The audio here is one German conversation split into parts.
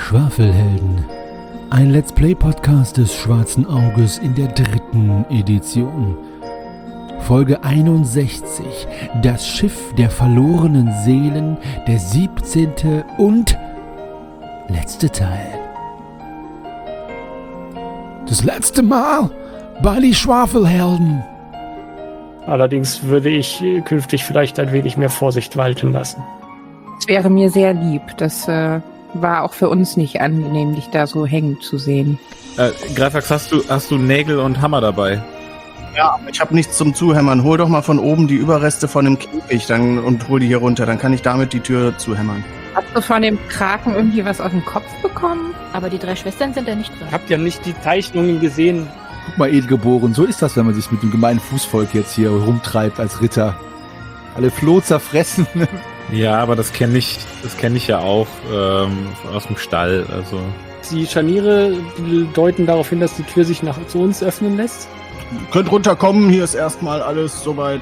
Schwafelhelden. Ein Let's Play Podcast des Schwarzen Auges in der 3. Edition. Folge 61. Das Schiff der verlorenen Seelen, der 17. und letzte Teil. Das letzte Mal bei die Schwafelhelden. Allerdings würde ich künftig vielleicht ein wenig mehr Vorsicht walten lassen. Es wäre mir sehr lieb. Das war auch für uns nicht angenehm, dich da so hängen zu sehen. Greifax, hast du Nägel und Hammer dabei? Ja, aber ich habe nichts zum Zuhämmern. Hol doch mal von oben die Überreste von dem Käfig und hol die hier runter. Dann kann ich damit die Tür zuhämmern. Hast du von dem Kraken irgendwie was auf den Kopf bekommen? Aber die 3 Schwestern sind da nicht drin. Habt ihr nicht die Zeichnungen gesehen? Guck mal, Edelgeboren, so ist das, wenn man sich mit dem gemeinen Fußvolk jetzt hier rumtreibt als Ritter. Alle Floh zerfressen. Ja, aber das kenne ich ja auch aus dem Stall. Also Die Scharniere deuten darauf hin, dass die Tür sich zu uns öffnen lässt. Könnt runterkommen, hier ist erstmal alles soweit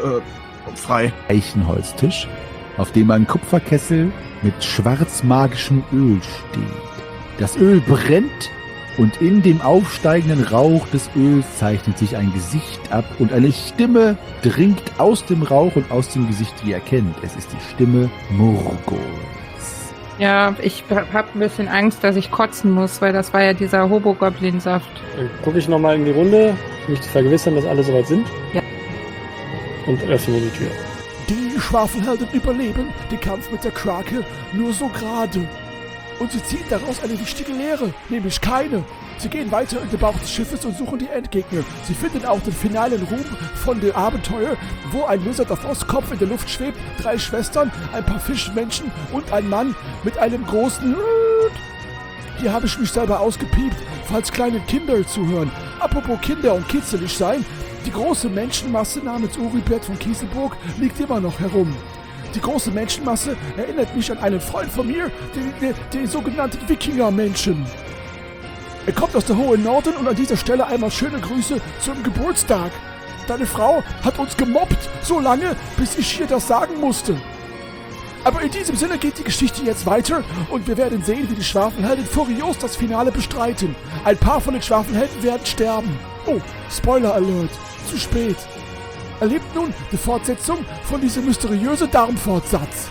frei. Eichenholztisch, auf dem ein Kupferkessel mit schwarzmagischem Öl steht. Das Öl brennt und in dem aufsteigenden Rauch des Öls zeichnet sich ein Gesicht ab und eine Stimme dringt aus dem Rauch und aus dem Gesicht, die ihr kennt. Es ist die Stimme Morgols. Ja, ich habe ein bisschen Angst, dass ich kotzen muss, weil das war ja dieser Hobogoblin-Saft. Dann gucke ich nochmal in die Runde, mich zu vergewissern, dass alle soweit sind. Ja. Und öffne die Tür. Die Schwafelhelden überleben den Kampf mit der Krake nur so gerade. Und sie ziehen daraus eine wichtige Lehre, nämlich keine. Sie gehen weiter in den Bauch des Schiffes und suchen die Endgegner. Sie finden auch den finalen Ruhm von dem Abenteuer, wo ein Lizard auf Ostkopf in der Luft schwebt, 3 Schwestern, ein paar Fischmenschen und ein Mann mit einem großen... Hier habe ich mich selber ausgepiept, falls kleine Kinder zuhören. Apropos Kinder und kitzelig sein, die große Menschenmasse namens Uribert von Kieselburg liegt immer noch herum. Die große Menschenmasse erinnert mich an einen Freund von mir, den sogenannten Wikinger-Menschen. Er kommt aus der hohen Norden und an dieser Stelle einmal schöne Grüße zum Geburtstag. Deine Frau hat uns gemobbt, so lange, bis ich ihr das sagen musste. Aber in diesem Sinne geht die Geschichte jetzt weiter und wir werden sehen, wie die Schwafelhelden furios das Finale bestreiten. Ein paar von den Schwafelhelden werden sterben. Oh, Spoiler Alert, zu spät. Erlebt nun die Fortsetzung von diesem mysteriösen Darmfortsatz.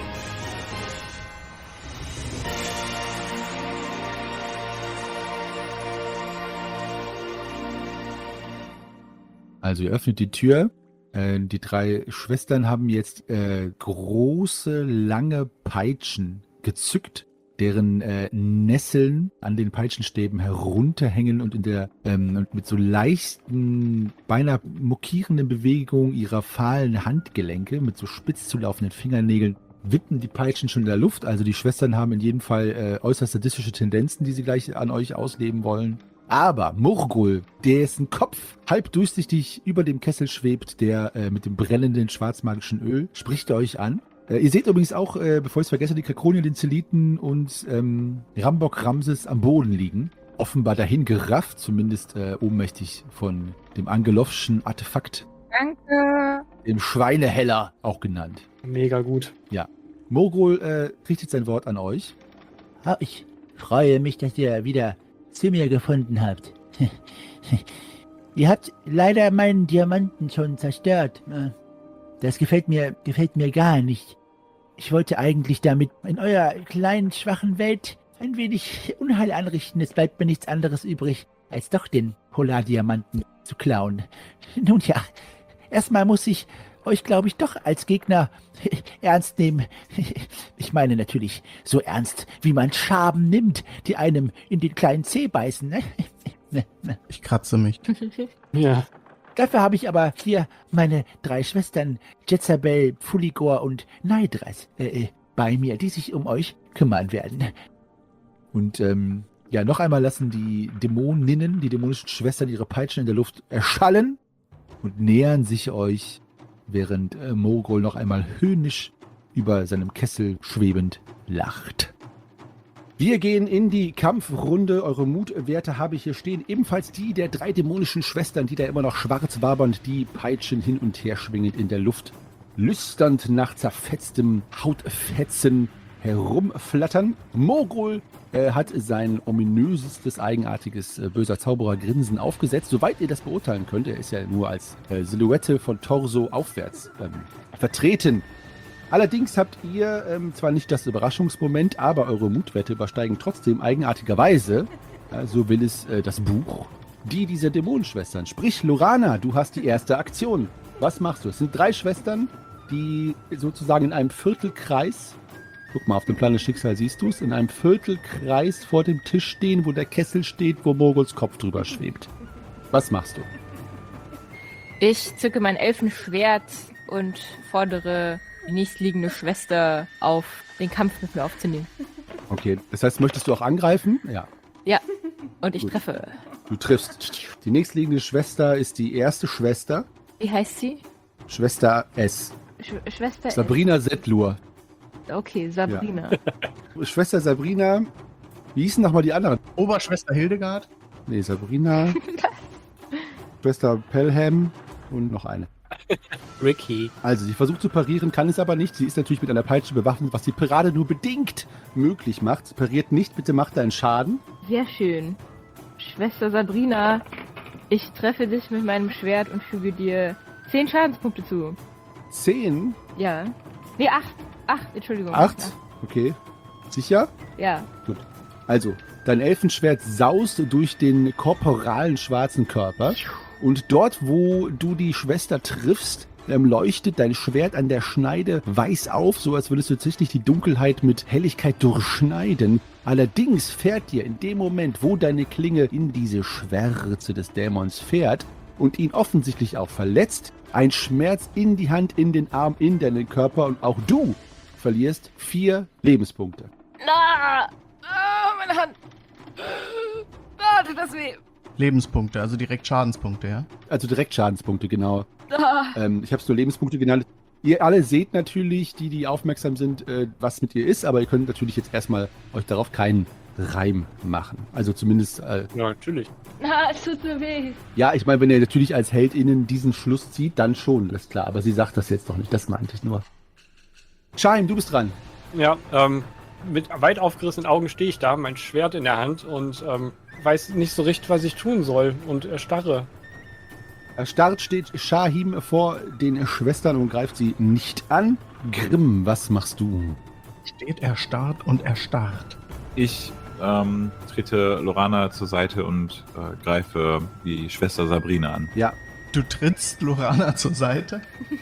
Also ihr öffnet die Tür. Die 3 Schwestern haben jetzt große, lange Peitschen gezückt, deren Nesseln an den Peitschenstäben herunterhängen und und mit so leichten, beinahe mokierenden Bewegungen ihrer fahlen Handgelenke, mit so spitz zulaufenden Fingernägeln, wippen die Peitschen schon in der Luft. Also die Schwestern haben in jedem Fall äußerst sadistische Tendenzen, die sie gleich an euch ausleben wollen. Aber Morgul, dessen Kopf halb durchsichtig über dem Kessel schwebt, der mit dem brennenden schwarzmagischen Öl, spricht er euch an. Ihr seht übrigens auch, bevor ich es vergesse, die Kakronien, den Zeliten und Rambok Ramses am Boden liegen. Offenbar dahin gerafft, zumindest ohnmächtig von dem Angelovschen Artefakt. Danke. Dem Schweineheller auch genannt. Mega gut. Ja. Morgul richtet sein Wort an euch. Ich freue mich, dass ihr wieder zu mir gefunden habt. Ihr habt leider meinen Diamanten schon zerstört. Das gefällt mir gar nicht. Ich wollte eigentlich damit in eurer kleinen, schwachen Welt ein wenig Unheil anrichten. Es bleibt mir nichts anderes übrig, als doch den Polardiamanten zu klauen. Nun ja, erstmal muss ich euch, glaube ich, doch als Gegner ernst nehmen. Ich meine natürlich so ernst, wie man Schaben nimmt, die einem in den kleinen Zeh beißen. Ne? Ich kratze mich. Ja. Dafür habe ich aber hier meine 3 Schwestern, Jezabel, Pfuligor und Neidras, bei mir, die sich um euch kümmern werden. Und noch einmal lassen die Dämoninnen, die dämonischen Schwestern, ihre Peitschen in der Luft erschallen und nähern sich euch, während Morgul noch einmal höhnisch über seinem Kessel schwebend lacht. Wir gehen in die Kampfrunde. Eure Mutwerte habe ich hier stehen. Ebenfalls die der 3 dämonischen Schwestern, die da immer noch schwarz wabernd die Peitschen hin und her schwingend in der Luft, lüsternd nach zerfetztem Hautfetzen herumflattern. Mogul hat sein ominösestes, eigenartiges, böser Zauberer-Grinsen aufgesetzt. Soweit ihr das beurteilen könnt, er ist ja nur als Silhouette von Torso aufwärts vertreten. Allerdings habt ihr zwar nicht das Überraschungsmoment, aber eure Mutwerte übersteigen trotzdem eigenartigerweise, so will es das Buch, die dieser Dämonenschwestern. Sprich, Lorana, du hast die erste Aktion. Was machst du? Es sind 3 Schwestern, die sozusagen in einem Viertelkreis, guck mal, auf dem Plan des Schicksals siehst du es, in einem Viertelkreis vor dem Tisch stehen, wo der Kessel steht, wo Moguls Kopf drüber schwebt. Was machst du? Ich zücke mein Elfenschwert und fordere die nächstliegende Schwester auf, den Kampf mit mir aufzunehmen. Okay, das heißt, möchtest du auch angreifen? Ja. Ja, und ich Gut. treffe. Du triffst. Die nächstliegende Schwester ist die erste Schwester. Wie heißt sie? Schwester S. Schwester Sabrina Settlur. Okay, Sabrina. Schwester Sabrina. Wie hießen nochmal die anderen? Oberschwester Hildegard. Nee, Sabrina. Schwester Pelham und noch eine. Ricky. Also, sie versucht zu parieren, kann es aber nicht. Sie ist natürlich mit einer Peitsche bewaffnet, was die Parade nur bedingt möglich macht. Sie pariert nicht, bitte macht deinen Schaden. Sehr schön. Schwester Sabrina, ich treffe dich mit meinem Schwert und füge dir 10 Schadenspunkte zu. 10? Ja. Nee, 8. 8, Entschuldigung. 8? Okay. Sicher? Ja. Also, dein Elfenschwert saust durch den korporalen schwarzen Körper und dort, wo du die Schwester triffst, leuchtet dein Schwert an der Schneide weiß auf, so als würdest du tatsächlich die Dunkelheit mit Helligkeit durchschneiden. Allerdings fährt dir in dem Moment, wo deine Klinge in diese Schwärze des Dämons fährt und ihn offensichtlich auch verletzt, ein Schmerz in die Hand, in den Arm, in deinen Körper und auch du verlierst 4 Lebenspunkte. Na! Meine Hand! Tut das weh! Lebenspunkte, also direkt Schadenspunkte, ja? Also direkt Schadenspunkte, genau. Ah. Ich habe es nur Lebenspunkte genannt. Ihr alle seht natürlich, die aufmerksam sind, was mit ihr ist, aber ihr könnt natürlich jetzt erstmal euch darauf keinen Reim machen. Also zumindest... Ja, natürlich. Es tut so weh. ja, ich meine, wenn ihr natürlich als HeldInnen diesen Schluss zieht, dann schon, das ist klar. Aber sie sagt das jetzt doch nicht, das meinte ich nur. Scheim, du bist dran. Ja, mit weit aufgerissenen Augen stehe ich da, mein Schwert in der Hand und weiß nicht so recht, was ich tun soll und erstarre. Erstarrt steht Shahim vor den Schwestern und greift sie nicht an. Grimm, was machst du? Steht erstarrt und erstarrt. Ich trete Lorana zur Seite und greife die Schwester Sabrina an. Ja, Du trittst Lorana zur Seite?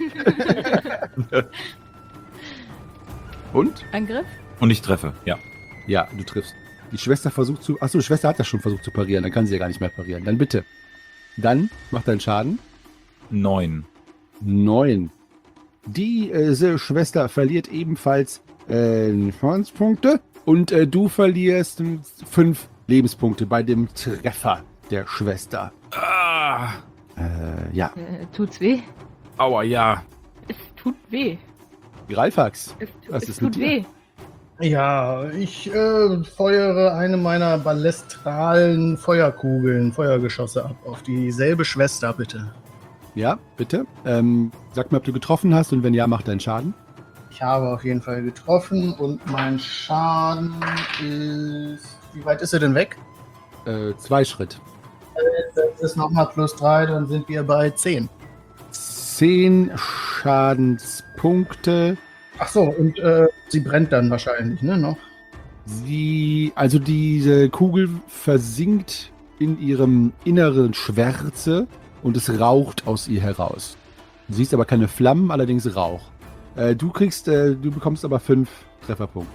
und? Angriff? Und ich treffe, ja. Ja, du triffst. Die Schwester versucht zu... Achso, die Schwester hat das schon versucht zu parieren, dann kann sie ja gar nicht mehr parieren. Dann bitte. Dann mach deinen Schaden. 9. 9. Diese Schwester verliert ebenfalls Schadenspunkte und du verlierst 5 Lebenspunkte bei dem Treffer der Schwester. Ah, Ja. Tut's weh? aua, ja. Es tut weh. Greifax, was Es ist mit tut dir? weh. Ja, ich feuere eine meiner ballestralen Feuerkugeln, Feuergeschosse ab. Auf dieselbe Schwester, bitte. Ja, bitte. Sag mir, ob du getroffen hast und wenn ja, mach deinen Schaden. Ich habe auf jeden Fall getroffen und mein Schaden ist... Wie weit ist er denn weg? 2 Schritt. Das ist nochmal +3, dann sind wir bei 10. 10 Schadenspunkte. Ach so, und sie brennt dann wahrscheinlich, ne, noch? Also diese Kugel versinkt in ihrem inneren Schwärze und es raucht aus ihr heraus. Du siehst aber keine Flammen, allerdings Rauch. Du bekommst aber 5 Trefferpunkte.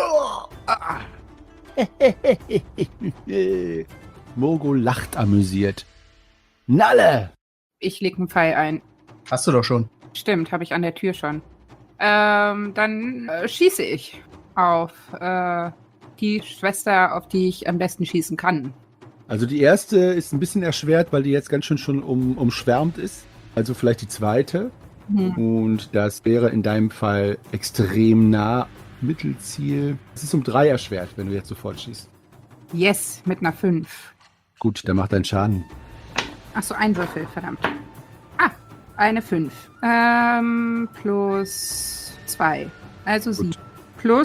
Mogo lacht amüsiert. Nalle! Ich leg einen Pfeil ein. Hast du doch schon. Stimmt, habe ich an der Tür schon. Dann schieße ich auf die Schwester, auf die ich am besten schießen kann. Also die erste ist ein bisschen erschwert, weil die jetzt ganz schön schon umschwärmt ist. Also vielleicht die zweite. Und das wäre in deinem Fall extrem nah. Mittelziel. Es ist um 3 erschwert, wenn du jetzt sofort schießt. Yes, mit einer 5. Gut, dann mach deinen Schaden. Achso, ein Würfel, verdammt. Eine 5. Plus 2. Also 7. Plus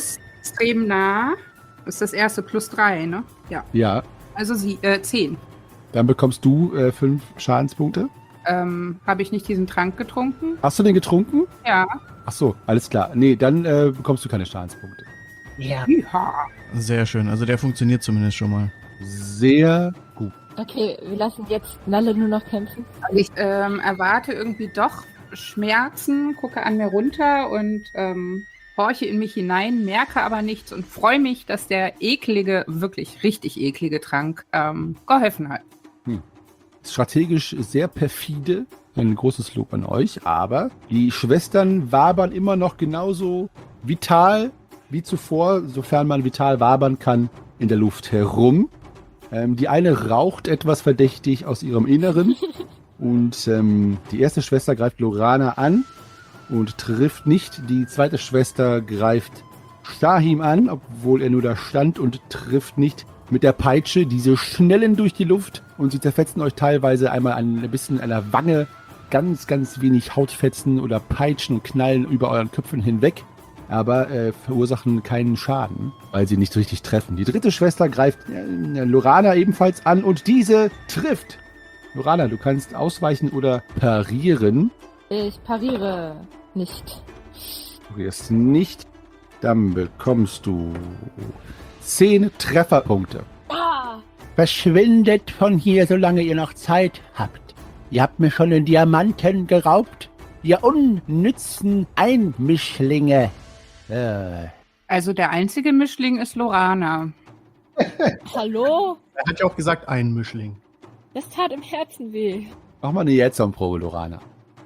extrem nah. Das ist das erste +3, ne? Ja. Ja, Also 10. dann bekommst du 5 Schadenspunkte. Habe ich nicht diesen Trank getrunken? Hast du den getrunken? Ja. Ach so, alles klar. Nee, dann bekommst du keine Schadenspunkte. Ja. Sehr schön. Also der funktioniert zumindest schon mal. Sehr gut. Okay, wir lassen jetzt Nalle nur noch kämpfen. Also ich erwarte irgendwie doch Schmerzen, gucke an mir runter und horche in mich hinein, merke aber nichts und freue mich, dass der wirklich richtig eklige Trank geholfen hat. Strategisch sehr perfide. Ein großes Lob an euch. Aber die Schwestern wabern immer noch genauso vital wie zuvor, sofern man vital wabern kann, in der Luft herum. Die eine raucht etwas verdächtig aus ihrem Inneren. Und die erste Schwester greift Lorana an und trifft nicht. Die zweite Schwester greift Shahim an, obwohl er nur da stand, und trifft nicht mit der Peitsche. Diese schnellen durch die Luft und sie zerfetzen euch teilweise einmal ein bisschen an der Wange. Ganz, ganz wenig Hautfetzen oder Peitschen und Knallen über euren Köpfen hinweg. Aber verursachen keinen Schaden, weil sie nicht richtig treffen. Die dritte Schwester greift Lorana ebenfalls an und diese trifft. Lorana, du kannst ausweichen oder parieren. Ich pariere nicht. Du parierst nicht. Dann bekommst du 10 Trefferpunkte. Ah! Verschwindet von hier, solange ihr noch Zeit habt. Ihr habt mir schon den Diamanten geraubt. Ihr unnützen Einmischlinge. Also der einzige Mischling ist Lorana. Hallo? Er hat ja auch gesagt, ein Mischling. Das tat im Herzen weh. Mach mal eine Jetson-Probe, Lorana.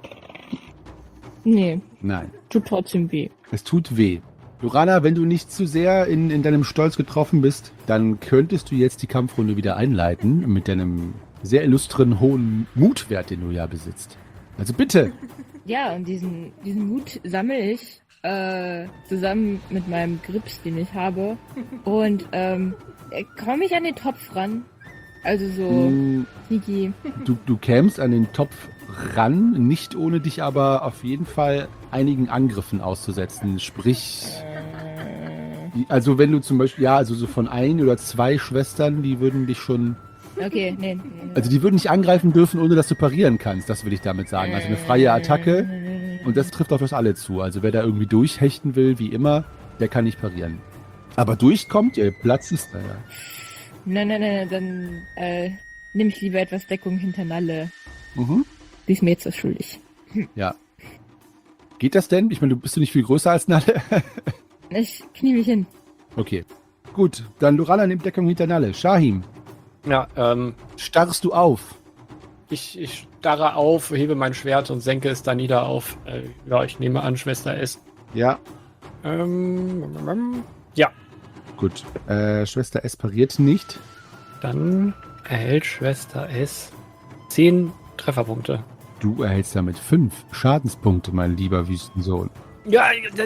Nee, Nein, tut trotzdem weh. es tut weh. Lorana, wenn du nicht zu sehr in deinem Stolz getroffen bist, dann könntest du jetzt die Kampfrunde wieder einleiten mit deinem sehr illustren hohen Mutwert, den du ja besitzt. Also bitte. Ja, und diesen Mut sammle ich zusammen mit meinem Grips, den ich habe. Und komme ich an den Topf ran. Also so, sneaky. Du kämst an den Topf ran, nicht ohne dich aber auf jeden Fall einigen Angriffen auszusetzen. Sprich, also wenn du zum Beispiel, ja, also so von 1 oder 2 Schwestern, die würden dich schon... Okay, nee. Also die würden nicht angreifen dürfen, ohne dass du parieren kannst, das will ich damit sagen. Also eine freie Attacke und das trifft auf das alle zu. Also wer da irgendwie durchhechten will, wie immer, der kann nicht parieren. Aber durchkommt, ihr Platz ist da, ja. Nein, dann nehme ich lieber etwas Deckung hinter Nalle. Mhm. Die ist mir jetzt was schuldig. Ja. Geht das denn? Ich meine, du bist nicht viel größer als Nalle. Ich knie mich hin. Okay. Gut, dann Lorana nimmt Deckung hinter Nalle. Shahim, Ja, starrst du auf? ich starre auf, hebe mein Schwert und senke es da nieder auf. Ja, ich nehme an, Schwester S. Ja. Ja, Gut. Schwester S pariert nicht. dann erhält Schwester S 10 Trefferpunkte. Du erhältst damit 5 Schadenspunkte, mein lieber Wüstensohn. Ja,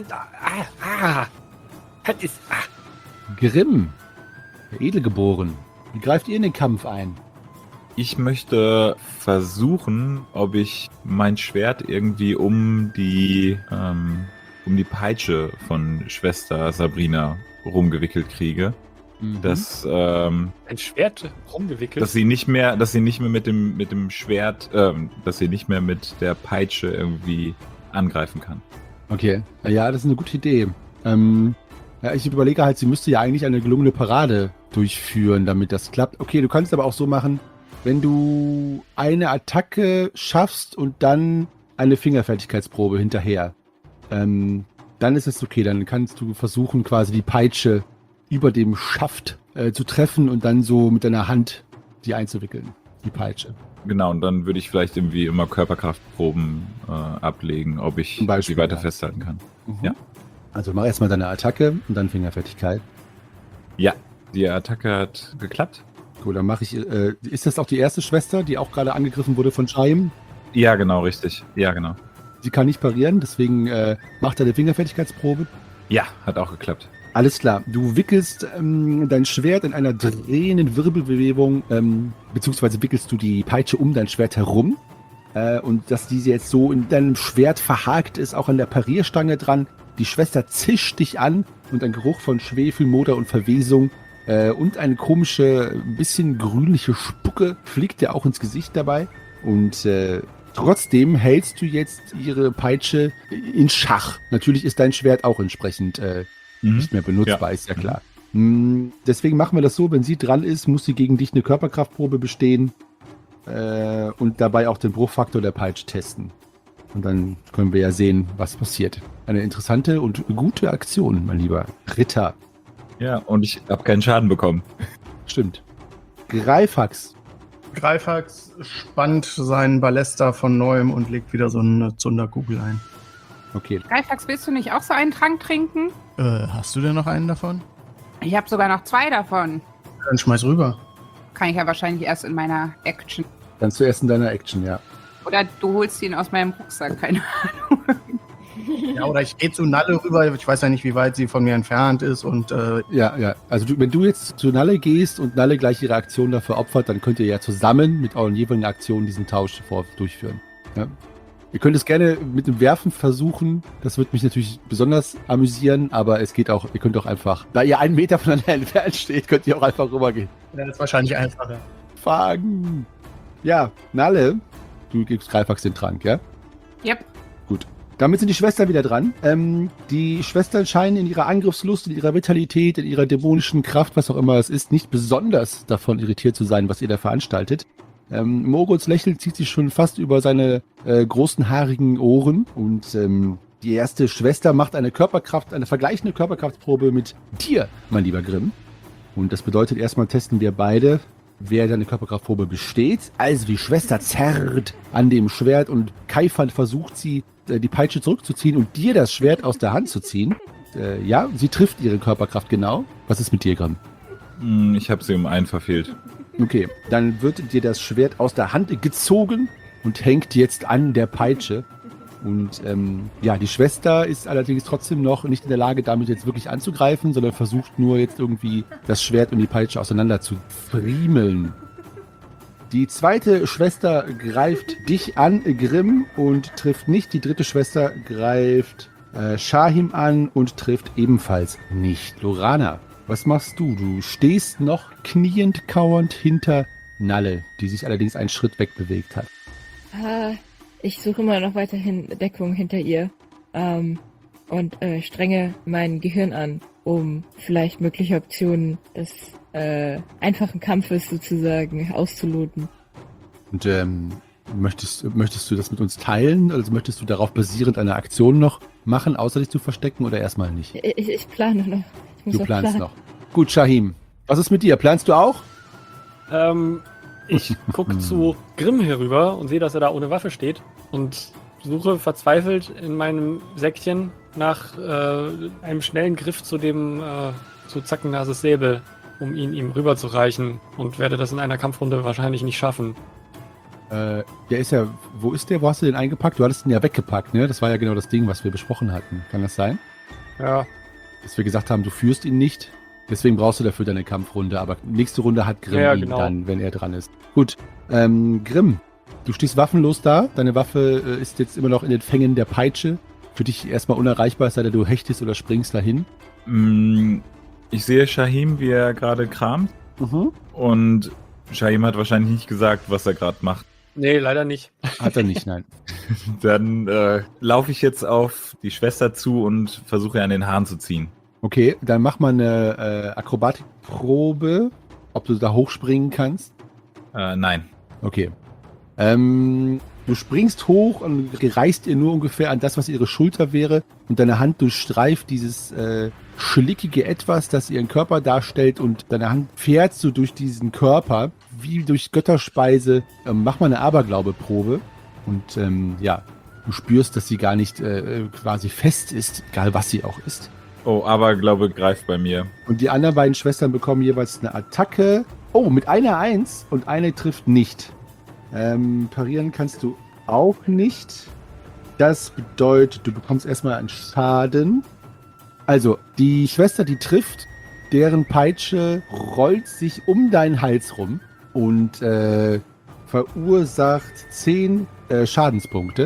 das ist, Grimm, der Edelgeboren. Wie greift ihr in den Kampf ein? Ich möchte versuchen, ob ich mein Schwert irgendwie um die Peitsche von Schwester Sabrina rumgewickelt kriege. Dass, ein Schwert rumgewickelt. dass sie nicht mehr mit dem Schwert, dass sie nicht mehr mit der Peitsche irgendwie angreifen kann. Okay. Ja, das ist eine gute Idee. Ja, ich überlege halt, sie müsste ja eigentlich eine gelungene Parade durchführen, damit das klappt. Okay, du kannst aber auch so machen, wenn du eine Attacke schaffst und dann eine Fingerfertigkeitsprobe hinterher, dann ist es okay. Dann kannst du versuchen, quasi die Peitsche über dem Schaft zu treffen und dann so mit deiner Hand die einzuwickeln, die Peitsche. Genau, und dann würde ich vielleicht irgendwie immer Körperkraftproben ablegen, ob ich Zum Beispiel, sie weiter ja. festhalten kann. Mhm. Ja. Also mach erstmal deine Attacke und dann Fingerfertigkeit. Ja, die Attacke hat geklappt. Gut, dann mache ich. Ist das auch die erste Schwester, die auch gerade angegriffen wurde von Shaim? Ja, genau, richtig. Ja, genau. Sie kann nicht parieren, deswegen macht er eine Fingerfertigkeitsprobe. Ja, hat auch geklappt. Alles klar. Du wickelst dein Schwert in einer drehenden Wirbelbewegung, beziehungsweise wickelst du die Peitsche um dein Schwert herum. Und dass diese jetzt so in deinem Schwert verhakt ist, auch an der Parierstange dran, Die Schwester zischt dich an und ein Geruch von Schwefel, Moder und Verwesung und eine komische, ein bisschen grünliche Spucke fliegt dir auch ins Gesicht dabei. Und trotzdem hältst du jetzt ihre Peitsche in Schach. Natürlich ist dein Schwert auch entsprechend nicht mehr benutzbar, ist ja klar. Deswegen machen wir das so, wenn sie dran ist, muss sie gegen dich eine Körperkraftprobe bestehen und dabei auch den Bruchfaktor der Peitsche testen. Und dann können wir ja sehen, was passiert. Eine interessante und gute Aktion, mein lieber Ritter. Ja, und ich habe keinen Schaden bekommen. Stimmt. Greifax. Greifax spannt seinen Ballester von neuem und legt wieder so eine Zunderkugel ein. Okay. Greifax, willst du nicht auch so einen Trank trinken? Hast du denn noch einen davon? Ich habe sogar noch 2 davon. Dann schmeiß rüber. Kann ich ja wahrscheinlich erst in meiner Action. Dann zuerst in deiner Action, ja. Oder du holst ihn aus meinem Rucksack, keine Ahnung. Ja, oder ich gehe zu Nalle rüber. Ich weiß ja nicht, wie weit sie von mir entfernt ist. Und Ja. Also wenn du jetzt zu Nalle gehst und Nalle gleich ihre Aktion dafür opfert, dann könnt ihr ja zusammen mit euren jeweiligen Aktionen diesen Tausch durchführen. Ja? Ihr könnt es gerne mit dem Werfen versuchen. Das wird mich natürlich besonders amüsieren, aber es geht auch, ihr könnt auch einfach, da ihr 1 Meter voneinander entfernt steht, könnt ihr auch einfach rübergehen. das ist wahrscheinlich einfacher. Fangen! Ja, Nalle, du gibst Greifax den Trank, ja? Yep. Gut. Damit sind die Schwestern wieder dran. Die Schwestern scheinen in ihrer Angriffslust, in ihrer Vitalität, in ihrer dämonischen Kraft, was auch immer es ist, nicht besonders davon irritiert zu sein, was ihr da veranstaltet. Moruls Lächeln zieht sich schon fast über seine großen haarigen Ohren und die erste Schwester macht eine vergleichende Körperkraftprobe mit dir, mein lieber Grimm. Und das bedeutet, erstmal testen wir beide, wer deine Körperkraftprobe besteht. Also die Schwester zerrt an dem Schwert und keifernd versucht sie, die Peitsche zurückzuziehen und dir das Schwert aus der Hand zu ziehen. Ja, sie trifft ihre Körperkraft genau. Was ist mit dir, Grimm? Ich habe sie um 1 verfehlt. Okay, dann wird dir das Schwert aus der Hand gezogen und hängt jetzt an der Peitsche. Und die Schwester ist allerdings trotzdem noch nicht in der Lage, damit jetzt wirklich anzugreifen, sondern versucht nur jetzt irgendwie das Schwert und die Peitsche auseinander zu friemeln. Die zweite Schwester greift dich an, Grimm, und trifft nicht. Die dritte Schwester greift Shahim an und trifft ebenfalls nicht. Lorana, was machst du? Du stehst noch kniend kauernd hinter Nalle, die sich allerdings einen Schritt wegbewegt hat. Ich suche immer noch weiterhin Deckung hinter ihr und strenge mein Gehirn an, um vielleicht mögliche Optionen des einfachen Kampfes sozusagen auszuloten. Und möchtest du das mit uns teilen? Also möchtest du darauf basierend eine Aktion noch machen, außer dich zu verstecken oder erstmal nicht? Ich plane noch. Du planst noch. Gut, Shahim. Was ist mit dir? Planst du auch? Ich gucke zu Grimm herüber und sehe, dass er da ohne Waffe steht und suche verzweifelt in meinem Säckchen nach einem schnellen Griff zu Zackennases Säbel, um ihm rüberzureichen und werde das in einer Kampfrunde wahrscheinlich nicht schaffen. Der ist ja, wo ist der? Wo hast du den eingepackt? Du hattest ihn ja weggepackt, ne? Das war ja genau das Ding, was wir besprochen hatten. Kann das sein? Ja. Dass wir gesagt haben, du führst ihn nicht. Deswegen brauchst du dafür deine Kampfrunde. Aber nächste Runde hat Grimm ihn dann, wenn er dran ist. Gut. Grimm, du stehst waffenlos da. Deine Waffe ist jetzt immer noch in den Fängen der Peitsche. Für dich erstmal unerreichbar, es sei denn, du hechtest oder springst dahin. Ich sehe Shahim, wie er gerade kramt. Und Shahim hat wahrscheinlich nicht gesagt, was er gerade macht. Nee, leider nicht. Hat er nicht, nein. Dann laufe ich jetzt auf die Schwester zu und versuche an den Haaren zu ziehen. Okay, dann mach mal eine Akrobatikprobe, ob du da hochspringen kannst. Nein. Okay. Du springst hoch und reißt ihr nur ungefähr an das, was ihre Schulter wäre. Und deine Hand durchstreift dieses schlickige Etwas, das ihren Körper darstellt. Und deine Hand fährt so durch diesen Körper, wie durch Götterspeise. Mach mal eine Aberglaube-Probe. Und du spürst, dass sie gar nicht quasi fest ist, egal was sie auch ist. Oh, Aberglaube greift bei mir. Und die anderen beiden Schwestern bekommen jeweils eine Attacke. Oh, mit einer 1 und eine trifft nicht. Parieren kannst du auch nicht. Das bedeutet, du bekommst erstmal einen Schaden. Also, die Schwester, die trifft, deren Peitsche rollt sich um deinen Hals rum und verursacht 10 Schadenspunkte.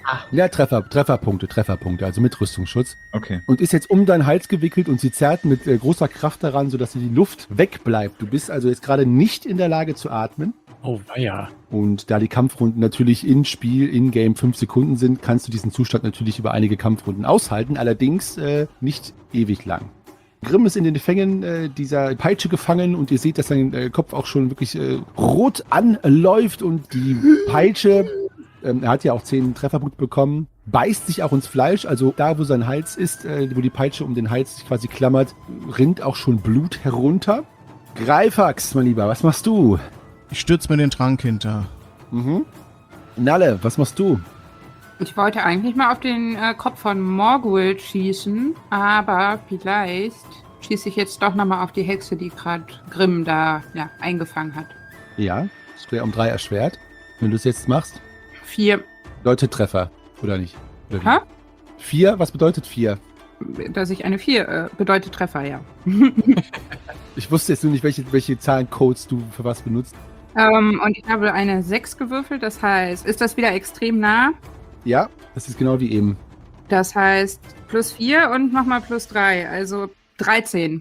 Ja, Trefferpunkte, also mit Rüstungsschutz. Okay. Und ist jetzt um deinen Hals gewickelt und sie zerrt mit großer Kraft daran, sodass die Luft wegbleibt. Du bist also jetzt gerade nicht in der Lage zu atmen. Oh, ja. Und da die Kampfrunden natürlich in-Game 5 Sekunden sind, kannst du diesen Zustand natürlich über einige Kampfrunden aushalten, allerdings nicht ewig lang. Grimm ist in den Fängen dieser Peitsche gefangen und ihr seht, dass sein Kopf auch schon wirklich rot anläuft und die Peitsche, er hat ja auch 10 Trefferpunkte bekommen, beißt sich auch ins Fleisch, also da, wo sein Hals ist, wo die Peitsche um den Hals sich quasi klammert, rinnt auch schon Blut herunter. Greifax, mein Lieber, was machst du? Ich stürze mir den Trank hinter. Mhm. Nalle, was machst du? Ich wollte eigentlich mal auf den Kopf von Morgul schießen, aber vielleicht schieße ich jetzt doch nochmal auf die Hexe, die gerade Grimm da eingefangen hat. Ja, es wäre um 3 erschwert, wenn du es jetzt machst. 4. Bedeutet Treffer, oder nicht? Oder wie? Hä? 4? Was bedeutet 4? Dass ich eine 4 bedeutet Treffer, ja. Ich wusste jetzt nur nicht, welche Zahlencodes du für was benutzt. Und ich habe eine 6 gewürfelt, das heißt, ist das wieder extrem nah? Ja, das ist genau wie eben. Das heißt +4 und nochmal +3, also 13.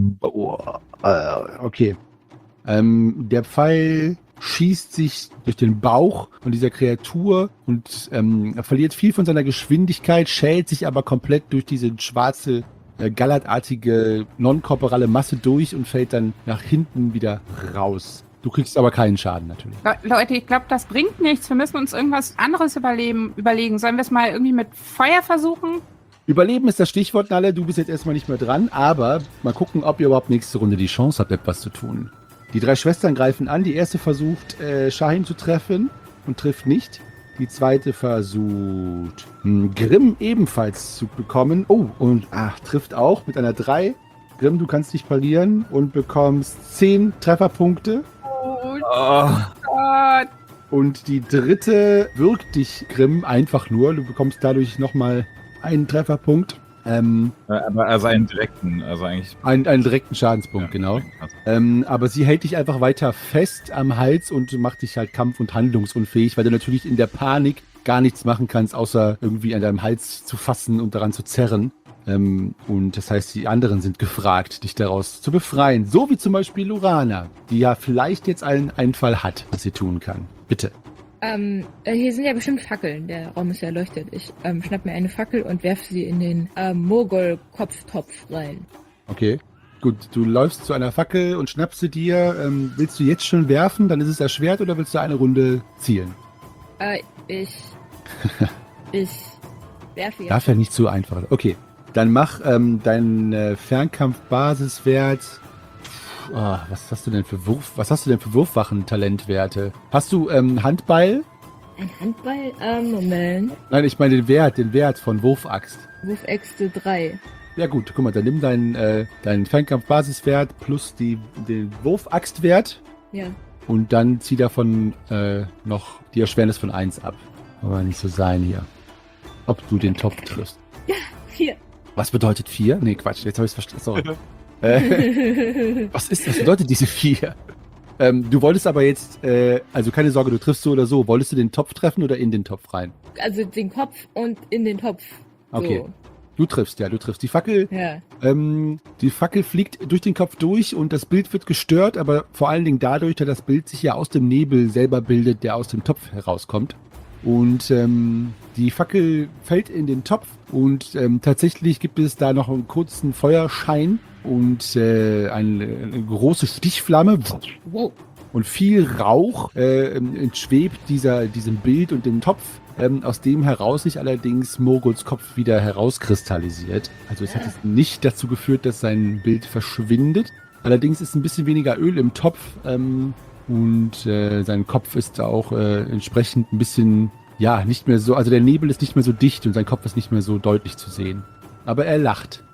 Okay. Der Pfeil schießt sich durch den Bauch von dieser Kreatur und er verliert viel von seiner Geschwindigkeit, schält sich aber komplett durch diese schwarze, gallertartige, non-korporale Masse durch und fällt dann nach hinten wieder raus. Du kriegst aber keinen Schaden natürlich. Leute, ich glaube, das bringt nichts. Wir müssen uns irgendwas anderes überlegen. Sollen wir es mal irgendwie mit Feuer versuchen? Überleben ist das Stichwort, Nalle. Du bist jetzt erstmal nicht mehr dran, aber mal gucken, ob ihr überhaupt nächste Runde die Chance habt, etwas zu tun. Die 3 Schwestern greifen an. Die erste versucht, Shahim zu treffen und trifft nicht. Die zweite versucht, Grimm ebenfalls zu bekommen. Oh, und trifft auch mit einer 3. Grimm, du kannst dich parieren und bekommst 10 Trefferpunkte. Oh Gott. Und die dritte wirkt dich, Grimm, einfach nur. Du bekommst dadurch nochmal einen Trefferpunkt. Aber also einen direkten, also eigentlich. Einen direkten Schadenspunkt, Ja, genau. Aber sie hält dich einfach weiter fest am Hals und macht dich halt kampf- und handlungsunfähig, weil du natürlich in der Panik gar nichts machen kannst, außer irgendwie an deinem Hals zu fassen und daran zu zerren. Und das heißt, die anderen sind gefragt, dich daraus zu befreien. So wie zum Beispiel Lorana, die ja vielleicht jetzt einen Einfall hat, was sie tun kann. Bitte. Hier sind ja bestimmt Fackeln. Der Raum ist ja erleuchtet. Ich schnapp mir eine Fackel und werfe sie in den Mogol-Kopftopf rein. Okay. Gut, du läufst zu einer Fackel und schnappst sie dir. Willst du jetzt schon werfen, dann ist es erschwert, oder willst du eine Runde zielen? Ich werfe jetzt. Darf ja nicht so einfach. Okay. Dann mach deinen Fernkampf-Basiswert. Was hast du denn für Wurfwachen-Talentwerte? Hast du Handball? Ein Handball? Moment. Nein, ich meine den Wert von Wurfaxt. Wurfäxte 3. Ja gut, guck mal, dann nimm deinen Fernkampf-Basiswert plus den Wurfaxtwert. Ja. Und dann zieh davon noch die Erschwernis von 1 ab. Aber nicht so sein hier. Ob du den Topf triffst. Ja, 4. Was bedeutet 4? Nee, Quatsch, jetzt habe ich es verstanden. Sorry. Was bedeutet diese 4? Du wolltest aber jetzt, also keine Sorge, du triffst so oder so. Wolltest du den Topf treffen oder in den Topf rein? Also den Kopf und in den Topf. So. Okay. Du triffst. Die Fackel, Ja. die Fackel fliegt durch den Kopf durch und das Bild wird gestört, aber vor allen Dingen dadurch, dass das Bild sich ja aus dem Nebel selber bildet, der aus dem Topf herauskommt. Und die Fackel fällt in den Topf und tatsächlich gibt es da noch einen kurzen Feuerschein und eine große Stichflamme. Wow. Und viel Rauch entschwebt diesem Bild und dem Topf, aus dem heraus sich allerdings Morguls Kopf wieder herauskristallisiert. Also es hat jetzt nicht dazu geführt, dass sein Bild verschwindet. Allerdings ist ein bisschen weniger Öl im Topf und sein Kopf ist auch entsprechend ein bisschen, ja, nicht mehr so, also der Nebel ist nicht mehr so dicht und sein Kopf ist nicht mehr so deutlich zu sehen. Aber er lacht.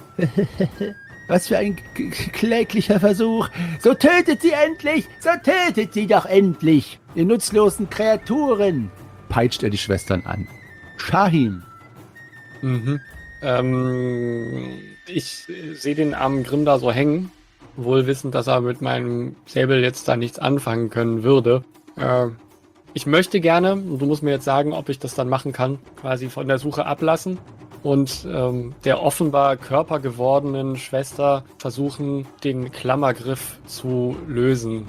Was für ein kläglicher Versuch. So tötet sie endlich! So tötet sie doch endlich! Ihr nutzlosen Kreaturen! Peitscht er die Schwestern an. Shahim. Mhm. Ich sehe den armen Grimm da so hängen, wohl wissend, dass er mit meinem Säbel jetzt da nichts anfangen können würde. Ich möchte gerne, und du musst mir jetzt sagen, ob ich das dann machen kann, quasi von der Suche ablassen und der offenbar körpergewordenen Schwester versuchen, den Klammergriff zu lösen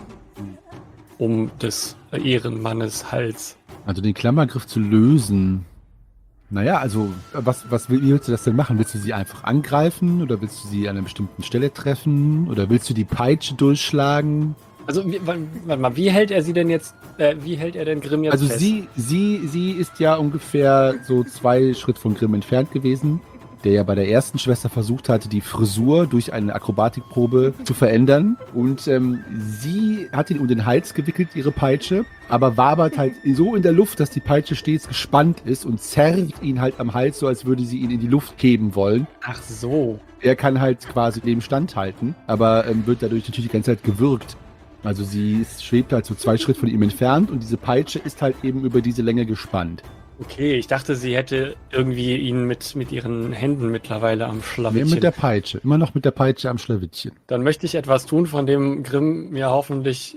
um des Ehrenmannes Hals. Also den Klammergriff zu lösen. Naja, also wie willst du das denn machen? Willst du sie einfach angreifen oder willst du sie an einer bestimmten Stelle treffen oder willst du die Peitsche durchschlagen? Also, warte mal, wie hält er sie denn jetzt, wie hält er denn Grimm jetzt Also fest? sie ist ja ungefähr so 2 Schritt von Grimm entfernt gewesen, der ja bei der ersten Schwester versucht hatte, die Frisur durch eine Akrobatikprobe zu verändern. Und sie hat ihn um den Hals gewickelt, ihre Peitsche, aber wabert halt so in der Luft, dass die Peitsche stets gespannt ist und zerrt ihn halt am Hals, so als würde sie ihn in die Luft heben wollen. Ach so. Er kann halt quasi dem standhalten, aber wird dadurch natürlich die ganze Zeit gewürgt. Also sie schwebt halt so 2 Schritt von ihm entfernt und diese Peitsche ist halt eben über diese Länge gespannt. Okay, ich dachte, sie hätte irgendwie ihn mit ihren Händen mittlerweile am Schlawittchen. Nee, mit der Peitsche. Immer noch mit der Peitsche am Schlawittchen. Dann möchte ich etwas tun, von dem Grimm mir hoffentlich,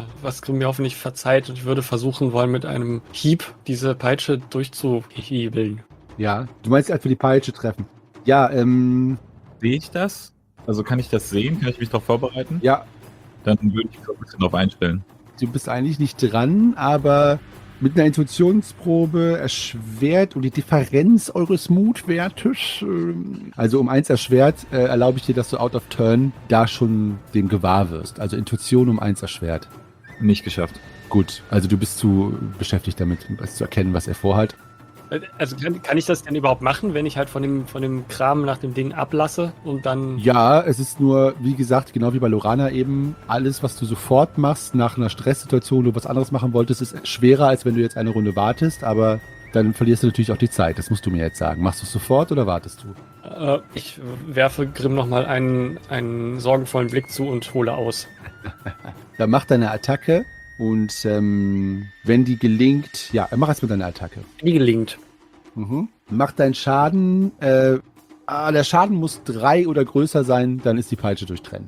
verzeiht, und ich würde versuchen wollen, mit einem Hieb diese Peitsche durchzuhiebeln. Ja, du meinst einfach die Peitsche treffen. Ja, Sehe ich das? Also kann ich das sehen? Kann ich mich darauf vorbereiten? Ja, Dann würde ich mich so ein bisschen drauf einstellen. du bist eigentlich nicht dran, aber mit einer Intuitionsprobe erschwert und die Differenz eures Mutwertes, also um 1 erschwert, erlaube ich dir, dass du out of turn da schon dem gewahr wirst. Also Intuition um 1 erschwert. Nicht geschafft. Gut, also du bist zu beschäftigt damit, zu erkennen, was er vorhat. Also kann ich das denn überhaupt machen, wenn ich halt von dem Kram nach dem Ding ablasse und dann... Ja, es ist nur, wie gesagt, genau wie bei Lorana eben, alles, was du sofort machst, nach einer Stresssituation, wo du was anderes machen wolltest, ist schwerer, als wenn du jetzt eine Runde wartest, aber dann verlierst du natürlich auch die Zeit. Das musst du mir jetzt sagen. Machst du es sofort oder wartest du? Ich werfe Grimm nochmal einen sorgenvollen Blick zu und hole aus. Dann mach deine Attacke und wenn die gelingt, ja, mach erst mal deine Attacke. Die gelingt. Mach deinen Schaden, der Schaden muss 3 oder größer sein, dann ist die Peitsche durchtrennt.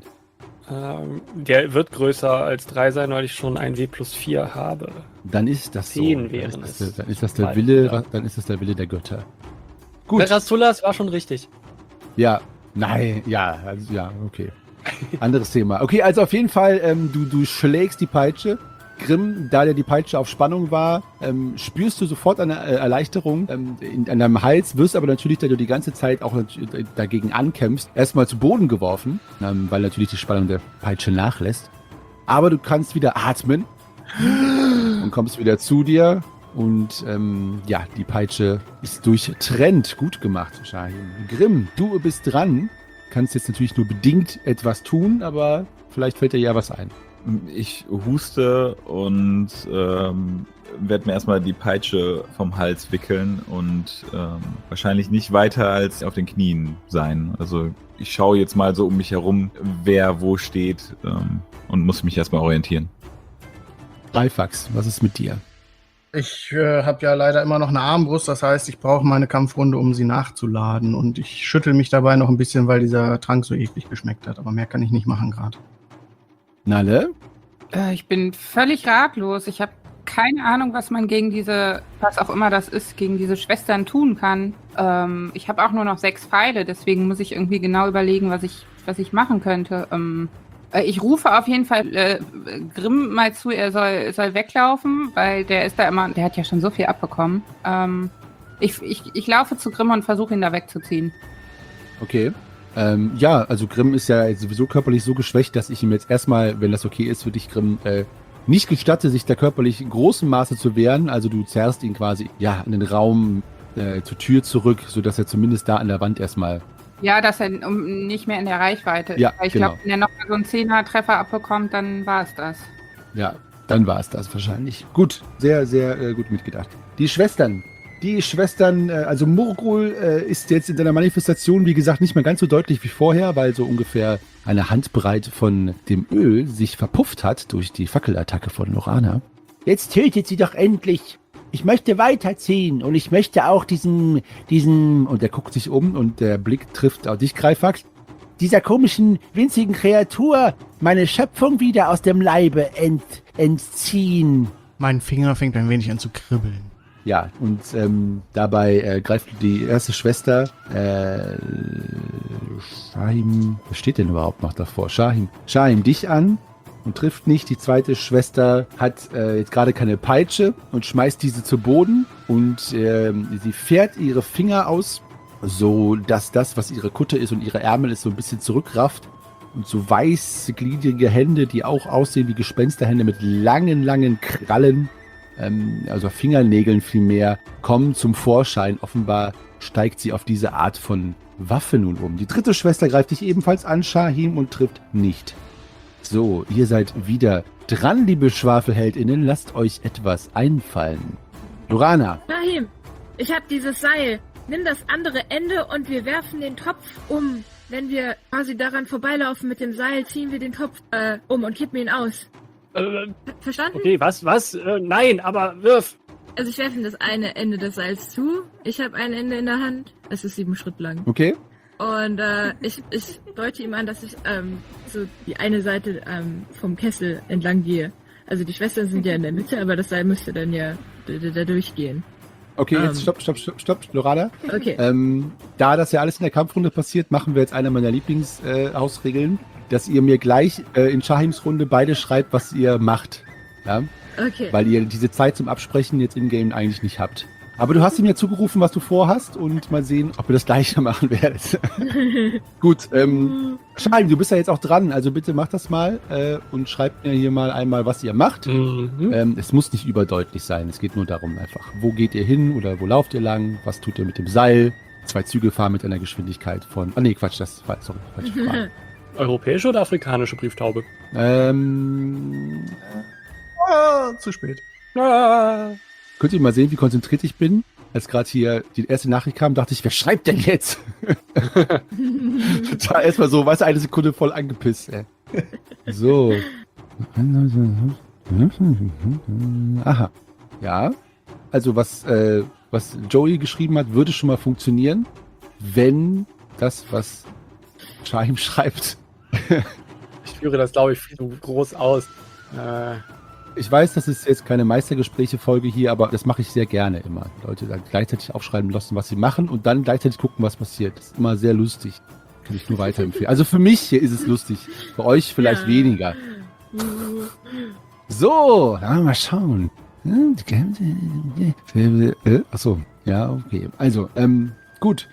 Der wird größer als 3 sein, weil ich schon ein W+4 habe. Dann ist das so. 10 wären es. Dann ist das der Wille, dann ist das der Wille der Götter. Gut. Verastullas war schon richtig. Ja, nein, ja, also, ja, okay. Anderes Thema. Okay, also auf jeden Fall, du schlägst die Peitsche. Grimm, da die Peitsche auf Spannung war, spürst du sofort eine Erleichterung an deinem Hals, wirst aber natürlich, da du die ganze Zeit auch dagegen ankämpfst, erstmal zu Boden geworfen, weil natürlich die Spannung der Peitsche nachlässt. Aber du kannst wieder atmen und kommst wieder zu dir und ja, die Peitsche ist durchtrennt. Gut gemacht, Shahim. Grimm, du bist dran. Kannst jetzt natürlich nur bedingt etwas tun, aber vielleicht fällt dir ja was ein. Ich huste und werde mir erstmal die Peitsche vom Hals wickeln und wahrscheinlich nicht weiter als auf den Knien sein. Also ich schaue jetzt mal so um mich herum, wer wo steht und muss mich erstmal orientieren. Greifax, was ist mit dir? Ich habe ja leider immer noch eine Armbrust, das heißt, ich brauche meine Kampfrunde, um sie nachzuladen. Und ich schüttel mich dabei noch ein bisschen, weil dieser Trank so eklig geschmeckt hat. Aber mehr kann ich nicht machen gerade. Nalle? Ich bin völlig ratlos. Ich habe keine Ahnung, was man gegen diese, was auch immer das ist, gegen diese Schwestern tun kann. Ich habe auch nur noch 6 Pfeile, deswegen muss ich irgendwie genau überlegen, was ich machen könnte. Ich rufe auf jeden Fall Grimm mal zu, er soll weglaufen, weil der ist da immer, der hat ja schon so viel abbekommen. Ich laufe zu Grimm und versuche ihn da wegzuziehen. Okay. Ja, also Grimm ist ja sowieso körperlich so geschwächt, dass ich ihm jetzt erstmal, wenn das okay ist für dich, Grimm, nicht gestatte, sich da körperlich in großem Maße zu wehren. Also du zerrst ihn quasi ja in den Raum zur Tür zurück, sodass er zumindest da an der Wand erstmal... Ja, dass er nicht mehr in der Reichweite ist. Ja, ich genau. glaube, wenn er noch so einen 10er-Treffer abbekommt, dann war es das. Ja, dann war es das wahrscheinlich. Gut, sehr, sehr gut mitgedacht. Die Schwestern, also Murgul ist jetzt in seiner Manifestation, wie gesagt, nicht mehr ganz so deutlich wie vorher, weil so ungefähr eine Handbreit von dem Öl sich verpufft hat durch die Fackelattacke von Lorana. Jetzt tötet sie doch endlich. Ich möchte weiterziehen und ich möchte auch diesen, Und er guckt sich um und der Blick trifft auf dich, Greifax. dieser komischen, winzigen Kreatur meine Schöpfung wieder aus dem Leibe entziehen. Mein Finger fängt ein wenig an zu kribbeln. Ja, und dabei greift die erste Schwester, Shahim, was steht denn überhaupt noch davor? Shahim dich an und trifft nicht. Die zweite Schwester hat jetzt gerade keine Peitsche und schmeißt diese zu Boden und sie fährt ihre Finger aus, so dass das, was ihre Kutte ist und ihre Ärmel ist, so ein bisschen zurückrafft. Und so weiße, gliedrige Hände, die auch aussehen wie Gespensterhände mit langen Krallen, also Fingernägeln vielmehr, kommen zum Vorschein. Offenbar steigt sie auf diese Art von Waffe nun um. Die dritte Schwester greift dich ebenfalls an, Shahim, und trifft nicht. So, ihr seid wieder dran, liebe SchwafelheldInnen. Lasst euch etwas einfallen. Lorana. Shahim, ich hab dieses Seil. Nimm das andere Ende und wir werfen den Topf um. Wenn wir quasi daran vorbeilaufen mit dem Seil, ziehen wir den Topf um und kippen ihn aus. Verstanden? Okay, was? Nein, aber wirf. Also ich werfe ihm das eine Ende des Seils zu. Ich habe ein Ende in der Hand. Es ist 7 Schritt lang. Okay. Und ich deute ihm an, dass ich so die eine Seite vom Kessel entlang gehe. Also die Schwestern sind ja in der Mitte, aber das Seil müsste dann ja da durchgehen. Okay, jetzt stopp, Lorana. Okay. Da das ja alles in der Kampfrunde passiert, machen wir jetzt eine meiner Lieblingshausregeln, dass ihr mir gleich in Shahims Runde beide schreibt, was ihr macht. Ja? Okay. Weil ihr diese Zeit zum Absprechen jetzt in-game eigentlich nicht habt. Aber du hast ihm ja zugerufen, was du vorhast und mal sehen, ob ihr das Gleiche machen werdet. Gut, Shahim, du bist ja jetzt auch dran, also bitte mach das mal und schreibt mir hier mal einmal, was ihr macht. Es muss nicht überdeutlich sein, es geht nur darum einfach, wo geht ihr hin oder wo lauft ihr lang, was tut ihr mit dem Seil? 2 Züge fahren mit einer Geschwindigkeit von... Ah nee, Quatsch, das war... Sorry, falsche Frage. Europäische oder afrikanische Brieftaube? Zu spät. Könnt ihr mal sehen, wie konzentriert ich bin? Als gerade hier die erste Nachricht kam, dachte ich, wer schreibt denn jetzt? Total erstmal so, weißt du, eine Sekunde voll angepisst. So. Aha. Ja. Also was Joey geschrieben hat, würde schon mal funktionieren, wenn das, was Shahim schreibt. Ich führe das, glaube ich, viel zu groß aus. Ich weiß, das ist jetzt keine Meistergespräche-Folge hier, aber das mache ich sehr gerne immer. Leute dann gleichzeitig aufschreiben lassen, was sie machen und dann gleichzeitig gucken, was passiert. Das ist immer sehr lustig. Kann ich nur weiterempfehlen. Also für mich hier ist es lustig. Für euch vielleicht weniger. So, dann mal schauen. Achso, ja, okay. Also, gut.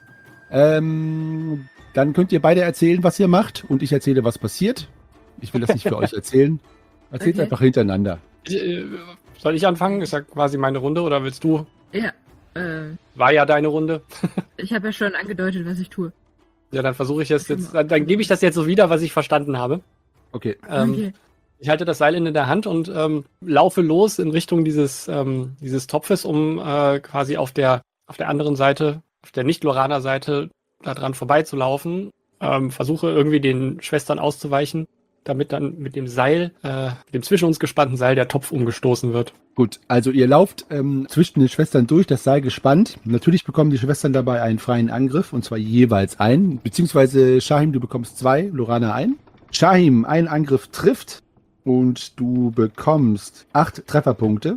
Dann könnt ihr beide erzählen, was ihr macht und ich erzähle, was passiert. Ich will das nicht für euch erzählen. Erzählt einfach hintereinander. Soll ich anfangen? Ist ja quasi meine Runde, oder willst du? Ja. War ja deine Runde. Ich habe ja schon angedeutet, was ich tue. Ja, dann versuche ich es jetzt, dann gebe ich das jetzt so wieder, was ich verstanden habe. Okay. Okay. Ich halte das Seil in der Hand und laufe los in Richtung dieses Topfes, um quasi auf der anderen Seite, auf der Nicht-Lorana-Seite, da dran vorbeizulaufen. Versuche irgendwie den Schwestern auszuweichen, damit dann mit dem Seil, dem zwischen uns gespannten Seil, der Topf umgestoßen wird. Gut, also ihr lauft zwischen den Schwestern durch, das Seil gespannt. Natürlich bekommen die Schwestern dabei einen freien Angriff, und zwar jeweils einen. Beziehungsweise Shahim, du bekommst 2, Lorana 1. Shahim, ein Angriff trifft und du bekommst 8 Trefferpunkte.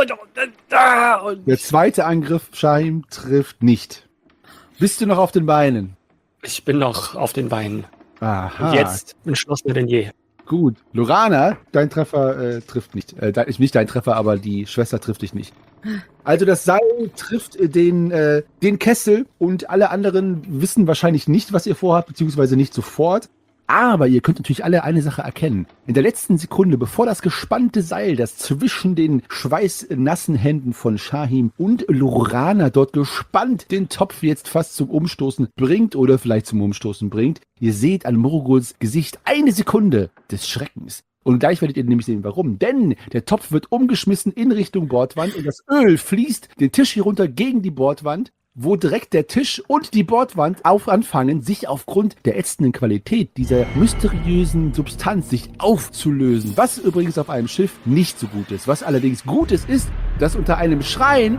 Der zweite Angriff, Shahim, trifft nicht. Bist du noch auf den Beinen? Ich bin noch auf den Beinen. Aha. Und jetzt entschlossener denn je. Gut. Lorana, dein Treffer trifft nicht. Nicht dein Treffer, aber die Schwester trifft dich nicht. Also das Seil trifft den Kessel und alle anderen wissen wahrscheinlich nicht, was ihr vorhabt, beziehungsweise nicht sofort. Aber ihr könnt natürlich alle eine Sache erkennen. In der letzten Sekunde, bevor das gespannte Seil, das zwischen den schweißnassen Händen von Shahim und Lorana dort gespannt den Topf jetzt fast zum Umstoßen bringt oder vielleicht zum Umstoßen bringt, ihr seht an Morgoths Gesicht eine Sekunde des Schreckens. Und gleich werdet ihr nämlich sehen, warum. Denn der Topf wird umgeschmissen in Richtung Bordwand und das Öl fließt den Tisch hier runter gegen die Bordwand, wo direkt der Tisch und die Bordwand anfangen, sich aufgrund der ätzenden Qualität dieser mysteriösen Substanz sich aufzulösen. Was übrigens auf einem Schiff nicht so gut ist. Was allerdings gut ist, dass unter einem Schreien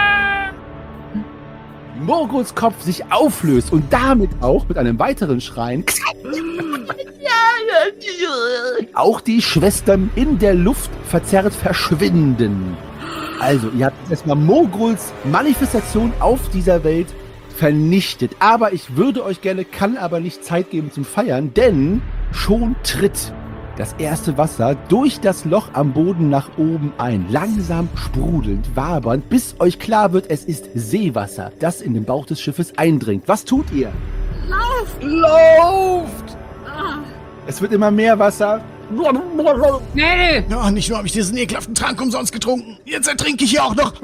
Morgoths Kopf sich auflöst und damit auch mit einem weiteren Schreien Auch die Schwestern in der Luft verzerrt verschwinden. Also, ihr habt jetzt erstmal Mogruls Manifestation auf dieser Welt vernichtet. Aber ich würde euch gerne, kann aber nicht Zeit geben zum Feiern, denn schon tritt das erste Wasser durch das Loch am Boden nach oben ein. Langsam sprudelnd, wabernd, bis euch klar wird, es ist Seewasser, das in den Bauch des Schiffes eindringt. Was tut ihr? Lauft! Es wird immer mehr Wasser. Schnell! Ja, nicht nur habe ich diesen ekelhaften Trank umsonst getrunken, jetzt ertrinke ich hier auch noch.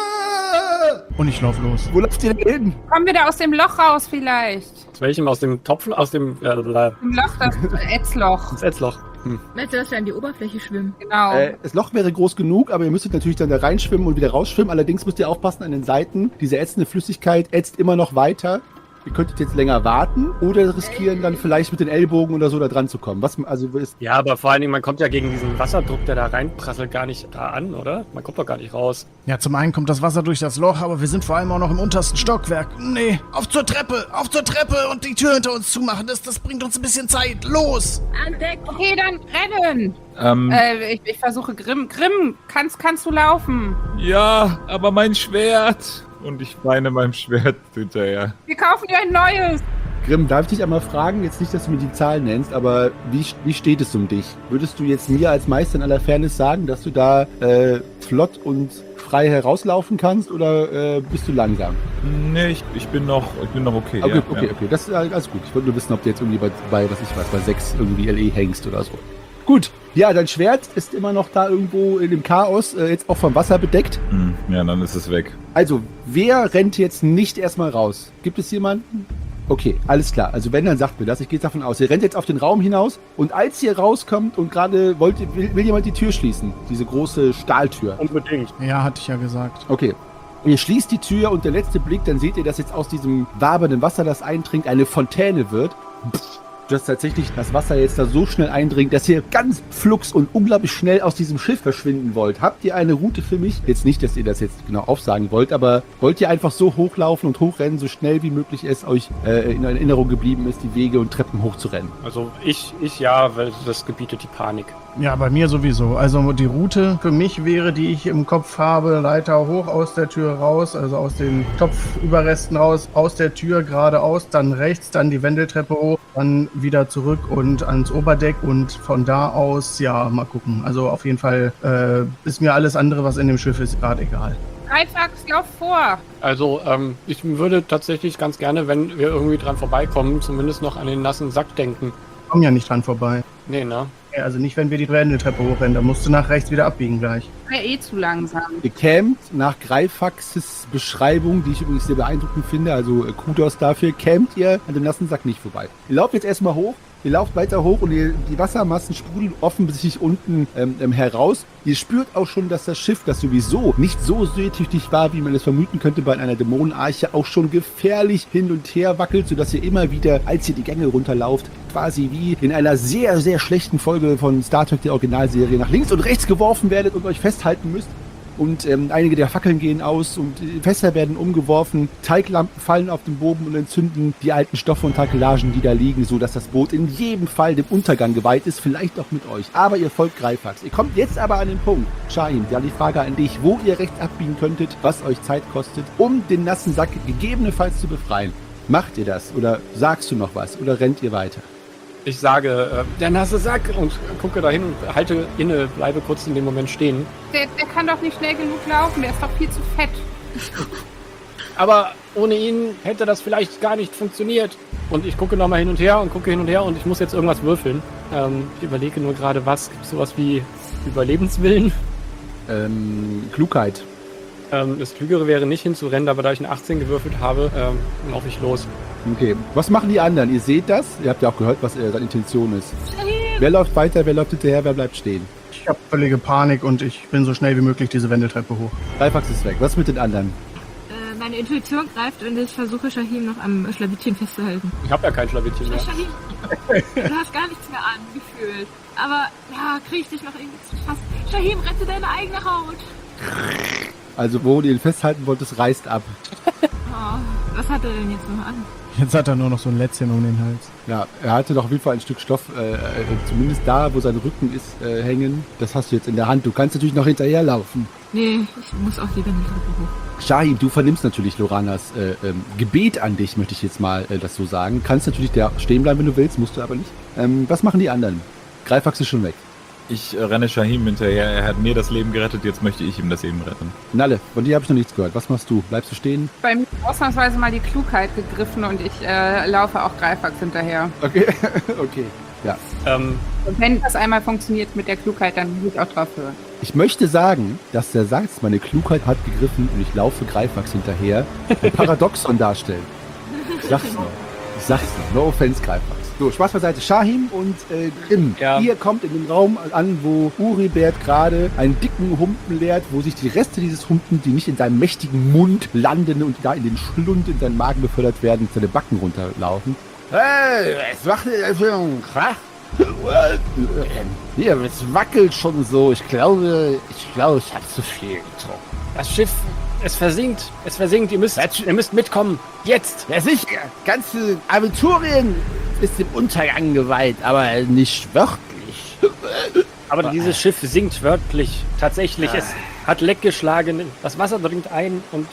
Und ich lauf los. Wo lauft ihr denn hin? Kommen wir da aus dem Loch raus vielleicht? Aus welchem? Aus dem Topf? Aus dem Im Loch, das Ätzloch. das Ätzloch. Meinst du, dass wir an die Oberfläche schwimmen? Genau. Das Loch wäre groß genug, aber ihr müsstet natürlich dann da reinschwimmen und wieder rausschwimmen. Allerdings müsst ihr aufpassen an den Seiten. Diese ätzende Flüssigkeit ätzt immer noch weiter. Ihr könntet jetzt länger warten oder riskieren, dann vielleicht mit den Ellbogen oder so da dran zu kommen. Ja, aber vor allen Dingen, man kommt ja gegen diesen Wasserdruck, der da reinprasselt, gar nicht da an, oder? Man kommt doch gar nicht raus. Ja, zum einen kommt das Wasser durch das Loch, aber wir sind vor allem auch noch im untersten Stockwerk. Nee, auf zur Treppe und die Tür hinter uns zumachen. Das bringt uns ein bisschen Zeit. Los! An Deck! Okay, dann rennen! Ich versuche Grimm. Grimm, kannst du laufen? Ja, aber mein Schwert. Und ich weine meinem Schwert hinterher. Wir kaufen dir ein neues! Grimm, darf ich dich einmal fragen, jetzt nicht, dass du mir die Zahl nennst, aber wie steht es um dich? Würdest du jetzt mir als Meister in aller Fairness sagen, dass du da flott und frei herauslaufen kannst oder bist du langsam? Nee, ich bin noch okay. Okay, ja, okay, ja. okay, das ist alles gut. Ich wollte nur wissen, ob du jetzt irgendwie bei 6 irgendwie LE hängst oder so. Gut, ja, dein Schwert ist immer noch da irgendwo in dem Chaos, jetzt auch vom Wasser bedeckt. Ja, dann ist es weg. Also, wer rennt jetzt nicht erstmal raus? Gibt es jemanden? Okay, alles klar. Also wenn, dann sagt mir das. Ich gehe jetzt davon aus. Ihr rennt jetzt auf den Raum hinaus und als ihr rauskommt und gerade will jemand die Tür schließen. Diese große Stahltür. Unbedingt. Ja, hatte ich ja gesagt. Okay. Ihr schließt die Tür und der letzte Blick, dann seht ihr, dass jetzt aus diesem wabernden Wasser, das eintrinkt, eine Fontäne wird. Dass tatsächlich das Wasser jetzt da so schnell eindringt, dass ihr ganz flugs und unglaublich schnell aus diesem Schiff verschwinden wollt. Habt ihr eine Route für mich? Jetzt nicht, dass ihr das jetzt genau aufsagen wollt, aber wollt ihr einfach so hochlaufen und hochrennen, so schnell wie möglich es euch in Erinnerung geblieben ist, die Wege und Treppen hochzurennen? Also ich ja, weil das gebietet die Panik. Ja, bei mir sowieso. Also die Route für mich wäre, die ich im Kopf habe, Leiter hoch, aus der Tür raus, also aus den Topfüberresten raus, aus der Tür geradeaus, dann rechts, dann die Wendeltreppe hoch, dann wieder zurück und ans Oberdeck und von da aus, ja, mal gucken. Also auf jeden Fall ist mir alles andere, was in dem Schiff ist, gerade egal. Dreifax, lauf vor! Also ich würde tatsächlich ganz gerne, wenn wir irgendwie dran vorbeikommen, zumindest noch an den nassen Sack denken. Kommen ja nicht dran vorbei. Nee, ne? Ja, also nicht, wenn wir die Wendeltreppe hochrennen, da musst du nach rechts wieder abbiegen gleich. Wäre zu langsam. Ihr kämt nach Greifaxes Beschreibung, die ich übrigens sehr beeindruckend finde, also Kudos dafür, kämt ihr an dem nassen Sack nicht vorbei. Ihr lauft jetzt erstmal hoch, ihr lauft weiter hoch und die Wassermassen sprudeln offensichtlich unten heraus. Ihr spürt auch schon, dass das Schiff, das sowieso nicht so seetüchtig war, wie man es vermuten könnte bei einer Dämonenarche, auch schon gefährlich hin und her wackelt, sodass ihr immer wieder, als ihr die Gänge runterlauft, quasi wie in einer sehr, sehr schlechten Folge von Star Trek, der Originalserie, nach links und rechts geworfen werdet und euch festhalten müsst. Und einige der Fackeln gehen aus und Fässer werden umgeworfen, Teiglampen fallen auf den Boden und entzünden die alten Stoffe und Takelagen, die da liegen, sodass das Boot in jedem Fall dem Untergang geweiht ist, vielleicht auch mit euch. Aber ihr folgt Greifax. Ihr kommt jetzt aber an den Punkt, Shahin, ja, die Frage an dich, wo ihr rechts abbiegen könntet, was euch Zeit kostet, um den nassen Sack gegebenenfalls zu befreien. Macht ihr das oder sagst du noch was oder rennt ihr weiter? Ich sage, der nasse Sack und gucke dahin und halte inne, bleibe kurz in dem Moment stehen. Der kann doch nicht schnell genug laufen, der ist doch viel zu fett. Aber ohne ihn hätte das vielleicht gar nicht funktioniert. Und ich gucke nochmal hin und her und ich muss jetzt irgendwas würfeln. Ich überlege nur gerade was. Gibt es sowas wie Überlebenswillen? Klugheit. Das Klügere wäre nicht hinzurennen, aber da ich eine 18 gewürfelt habe, laufe ich los. Okay, was machen die anderen? Ihr seht das? Ihr habt ja auch gehört, was seine Intention ist. Wer läuft weiter, wer läuft hinterher, wer bleibt stehen? Ich habe völlige Panik und ich bin so schnell wie möglich diese Wendeltreppe hoch. Greifax ist weg. Was mit den anderen? Meine Intuition greift und ich versuche Shahim noch am Schlawittchen festzuhalten. Ich habe ja kein Schlawittchen mehr. Shahim, du hast gar nichts mehr an, gefühlt. Aber ja, krieg ich dich noch irgendwie zu fassen. Shahim, rette deine eigene Haut. Also wo du ihn festhalten wolltest, reißt ab. Oh, Was hat er denn jetzt noch an? Jetzt hat er nur noch so ein Lätzchen um den Hals. Ja, er hatte doch auf jeden Fall ein Stück Stoff, zumindest da, wo sein Rücken ist, hängen. Das hast du jetzt in der Hand. Du kannst natürlich noch hinterherlaufen. Nee, ich muss auch die Wendeltreppe hoch. Shahim, du vernimmst natürlich Loranas Gebet an dich, möchte ich jetzt mal das so sagen. Kannst natürlich da stehen bleiben, wenn du willst, musst du aber nicht. Was machen die anderen? Greifax ist schon weg. Ich renne Shahim hinterher. Er hat mir das Leben gerettet, jetzt möchte ich ihm das Leben retten. Nalle, von dir habe ich noch nichts gehört. Was machst du? Bleibst du stehen? Bei mir ist ausnahmsweise mal die Klugheit gegriffen und ich laufe auch Greifax hinterher. Okay, okay. Ja. Und wenn das einmal funktioniert mit der Klugheit, dann will ich auch drauf hören. Ich möchte sagen, dass der Satz, meine Klugheit hat gegriffen und ich laufe Greifax hinterher, ein Paradoxon darstellt. Ich sag's noch. No offense, Greifax. So, Spaß beiseite. Shahim und Grimm. Ja. Ihr kommt in den Raum an, wo Uribert gerade einen dicken Humpen leert, wo sich die Reste dieses Humpen, die nicht in seinem mächtigen Mund landen und da in den Schlund in seinen Magen befördert werden, seine Backen runterlaufen. Hey, was macht ihr für ein Krach? Hier, es wackelt schon so. Ich glaube, ich habe zu viel getrunken. Das Schiff, es versinkt. Ihr müsst mitkommen. Jetzt. Ja, sicher. Ganze Aventurien ist dem Untergang geweiht, aber nicht wörtlich. Aber dieses Schiff sinkt wörtlich. Tatsächlich, es hat Leck geschlagen. Das Wasser dringt ein und...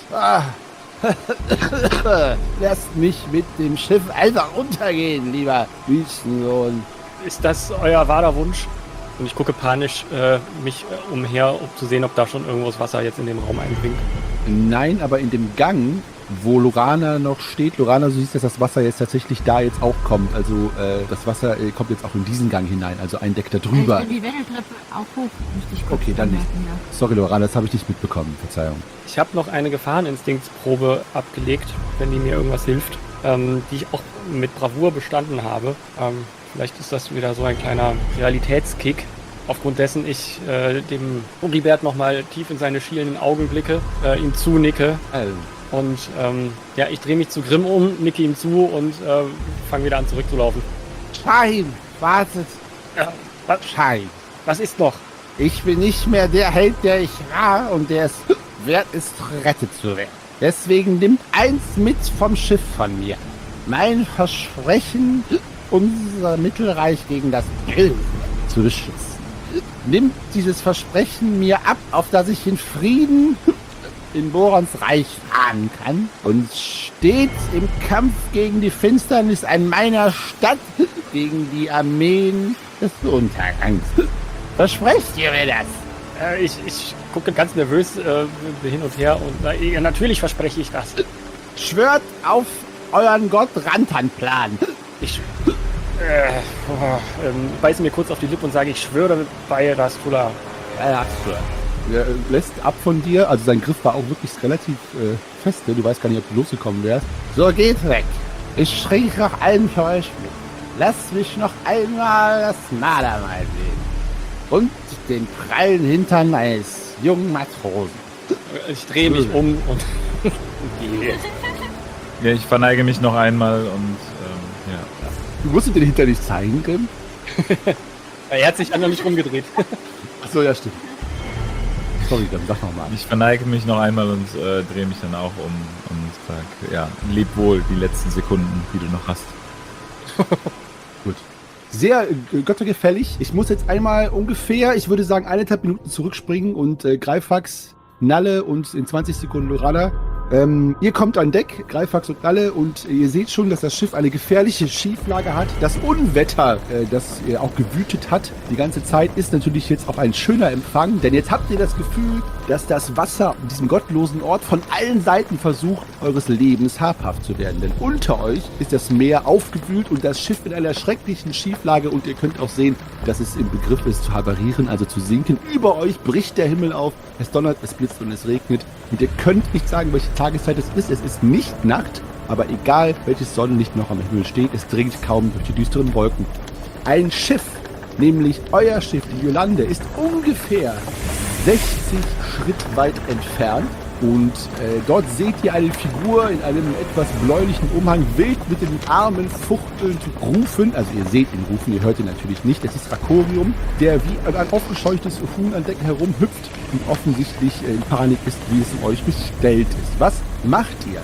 Lasst mich mit dem Schiff einfach untergehen, lieber Wüstensohn. Ist das euer wahrer Wunsch? Und ich gucke panisch mich umher, um zu sehen, ob da schon irgendwo das Wasser jetzt in den Raum eindringt. Nein, aber in dem Gang, wo Lorana noch steht, Lorana, du siehst, dass das Wasser jetzt tatsächlich da jetzt auch kommt. Also das Wasser kommt jetzt auch in diesen Gang hinein, also ein Deck da drüber. Ich will die Wendeltreppe auch hoch. Möchte ich kurz Okay, dann nicht. anmerken, ja. Sorry, Lorana, das habe ich nicht mitbekommen. Verzeihung. Ich habe noch eine Gefahreninstinktprobe abgelegt, wenn die mir irgendwas hilft, die ich auch mit Bravour bestanden habe. Vielleicht ist das wieder so ein kleiner Realitätskick, aufgrund dessen ich dem Uribert nochmal tief in seine schielenden Augen blicke, ihm zunicke. Und ich drehe mich zu Grimm um, nicke ihm zu und fange wieder an zurückzulaufen. Shahim, wartet. Shahim. Was ist noch? Ich bin nicht mehr der Held, der ich war und der es wert ist, gerettet zu werden. Deswegen nimmt eins mit vom Schiff von mir. Mein Versprechen, unser Mittelreich gegen das Böse zu beschützen. Nimmt dieses Versprechen mir ab, auf das ich in Frieden in Borons Reich fahren kann und steht im Kampf gegen die Finsternis an meiner Stadt, gegen die Armeen des Untergangs. Versprecht ihr mir das? Ich gucke ganz nervös hin und her und ja, natürlich verspreche ich das. Schwört auf euren Gott Rantanplan. Ich beiße mir kurz auf die Lippe und sage, ich schwöre bei Rastula. Er lässt ab von dir, also sein Griff war auch wirklich relativ feste, du weißt gar nicht, ob du losgekommen wärst. So, geht weg. Ich schränke noch einen für euch mit. Lasst mich noch einmal das Malermal sehen. Und den prallen Hintern eines jungen Matrosen. Ich drehe mich um und gehe. Ja, ich verneige mich noch einmal und ja. Du musst den Hintern nicht zeigen, Grimm. Er hat sich noch nicht rumgedreht. Achso, ja, stimmt. Sorry, dann sag nochmal. Ich verneige mich noch einmal und drehe mich dann auch um und sag, ja, leb wohl die letzten Sekunden, die du noch hast. Gut. Sehr göttergefällig. Ich muss jetzt einmal ungefähr, ich würde sagen, 1,5 Minuten zurückspringen und Greifax, Nalle und in 20 Sekunden Lorana. Ihr kommt an Deck, Greifax und Nalle, und ihr seht schon, dass das Schiff eine gefährliche Schieflage hat. Das Unwetter, das auch gewütet hat die ganze Zeit, ist natürlich jetzt auch ein schöner Empfang, denn jetzt habt ihr das Gefühl, dass das Wasser an diesem gottlosen Ort von allen Seiten versucht, eures Lebens habhaft zu werden. Denn unter euch ist das Meer aufgewühlt und das Schiff in einer schrecklichen Schieflage, und ihr könnt auch sehen, dass es im Begriff ist zu havarieren, also zu sinken. Über euch bricht der Himmel auf, es donnert, es blitzt und es regnet, und ihr könnt nicht sagen, welche Tageszeit es ist. Es ist nicht Nacht, aber egal, welches Sonnenlicht noch am Himmel steht, es dringt kaum durch die düsteren Wolken. Ein Schiff, nämlich euer Schiff, die Yolande, ist ungefähr 60 Schritt weit entfernt, und dort seht ihr eine Figur in einem etwas bläulichen Umhang, wild mit den Armen fuchtelnd rufen. Also ihr seht ihn rufen, ihr hört ihn natürlich nicht. Es ist Rakorium, der wie ein aufgescheuchtes Huhn an Deck herumhüpft und offensichtlich in Panik ist, wie es um euch bestellt ist. Was macht ihr?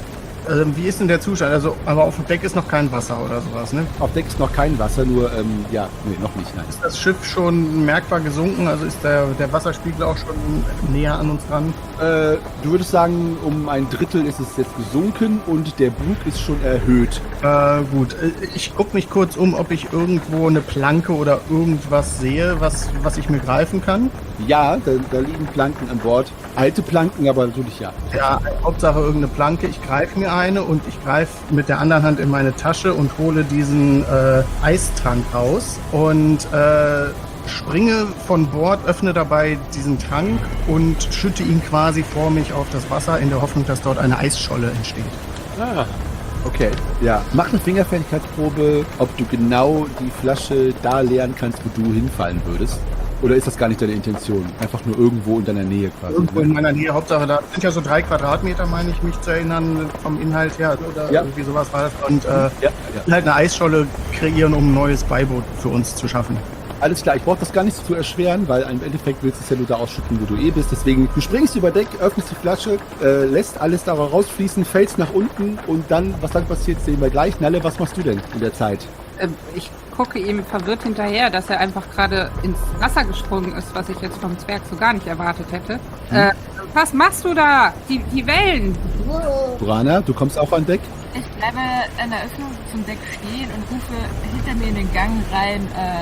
Wie ist denn der Zustand? Also, aber auf dem Deck ist noch kein Wasser oder sowas, ne? Auf Deck ist noch kein Wasser, nur, noch nicht, nein. Ist das Schiff schon merkbar gesunken? Also ist der Wasserspiegel auch schon näher an uns dran? Du würdest sagen, um ein Drittel ist es jetzt gesunken und der Bug ist schon erhöht. Gut. Ich gucke mich kurz um, ob ich irgendwo eine Planke oder irgendwas sehe, was ich mir greifen kann. Ja, da liegen Planken an Bord. Alte Planken, aber natürlich ja. Ja, Hauptsache irgendeine Planke. Ich greife mir eine und ich greife mit der anderen Hand in meine Tasche und hole diesen Eistrank raus und springe von Bord, öffne dabei diesen Trank und schütte ihn quasi vor mich auf das Wasser in der Hoffnung, dass dort eine Eisscholle entsteht. Ah, Okay, ja. Mach eine Fingerfertigkeitsprobe, ob du genau die Flasche da leeren kannst, wo du hinfallen würdest. Oder ist das gar nicht deine Intention? Einfach nur irgendwo in deiner Nähe quasi. Irgendwo in meiner Nähe, Hauptsache da sind ja so 3 Quadratmeter, meine ich mich zu erinnern, vom Inhalt her. Oder irgendwie sowas war das. Und halt eine Eisscholle kreieren, um ein neues Beiboot für uns zu schaffen. Alles klar, ich brauche das gar nicht so zu erschweren, weil im Endeffekt willst du es ja nur da ausschütten, wo du bist. Deswegen, du springst über Deck, öffnest die Flasche, lässt alles da rausfließen, fällst nach unten und dann, was dann passiert, sehen wir gleich. Nalle, was machst du denn in der Zeit? Ich gucke ihm verwirrt hinterher, dass er einfach gerade ins Wasser gesprungen ist, was ich jetzt vom Zwerg so gar nicht erwartet hätte. Was machst du da? Die Wellen! Lorana, du kommst auch an Deck? Ich bleibe an der Öffnung zum Deck stehen und rufe hinter mir in den Gang rein,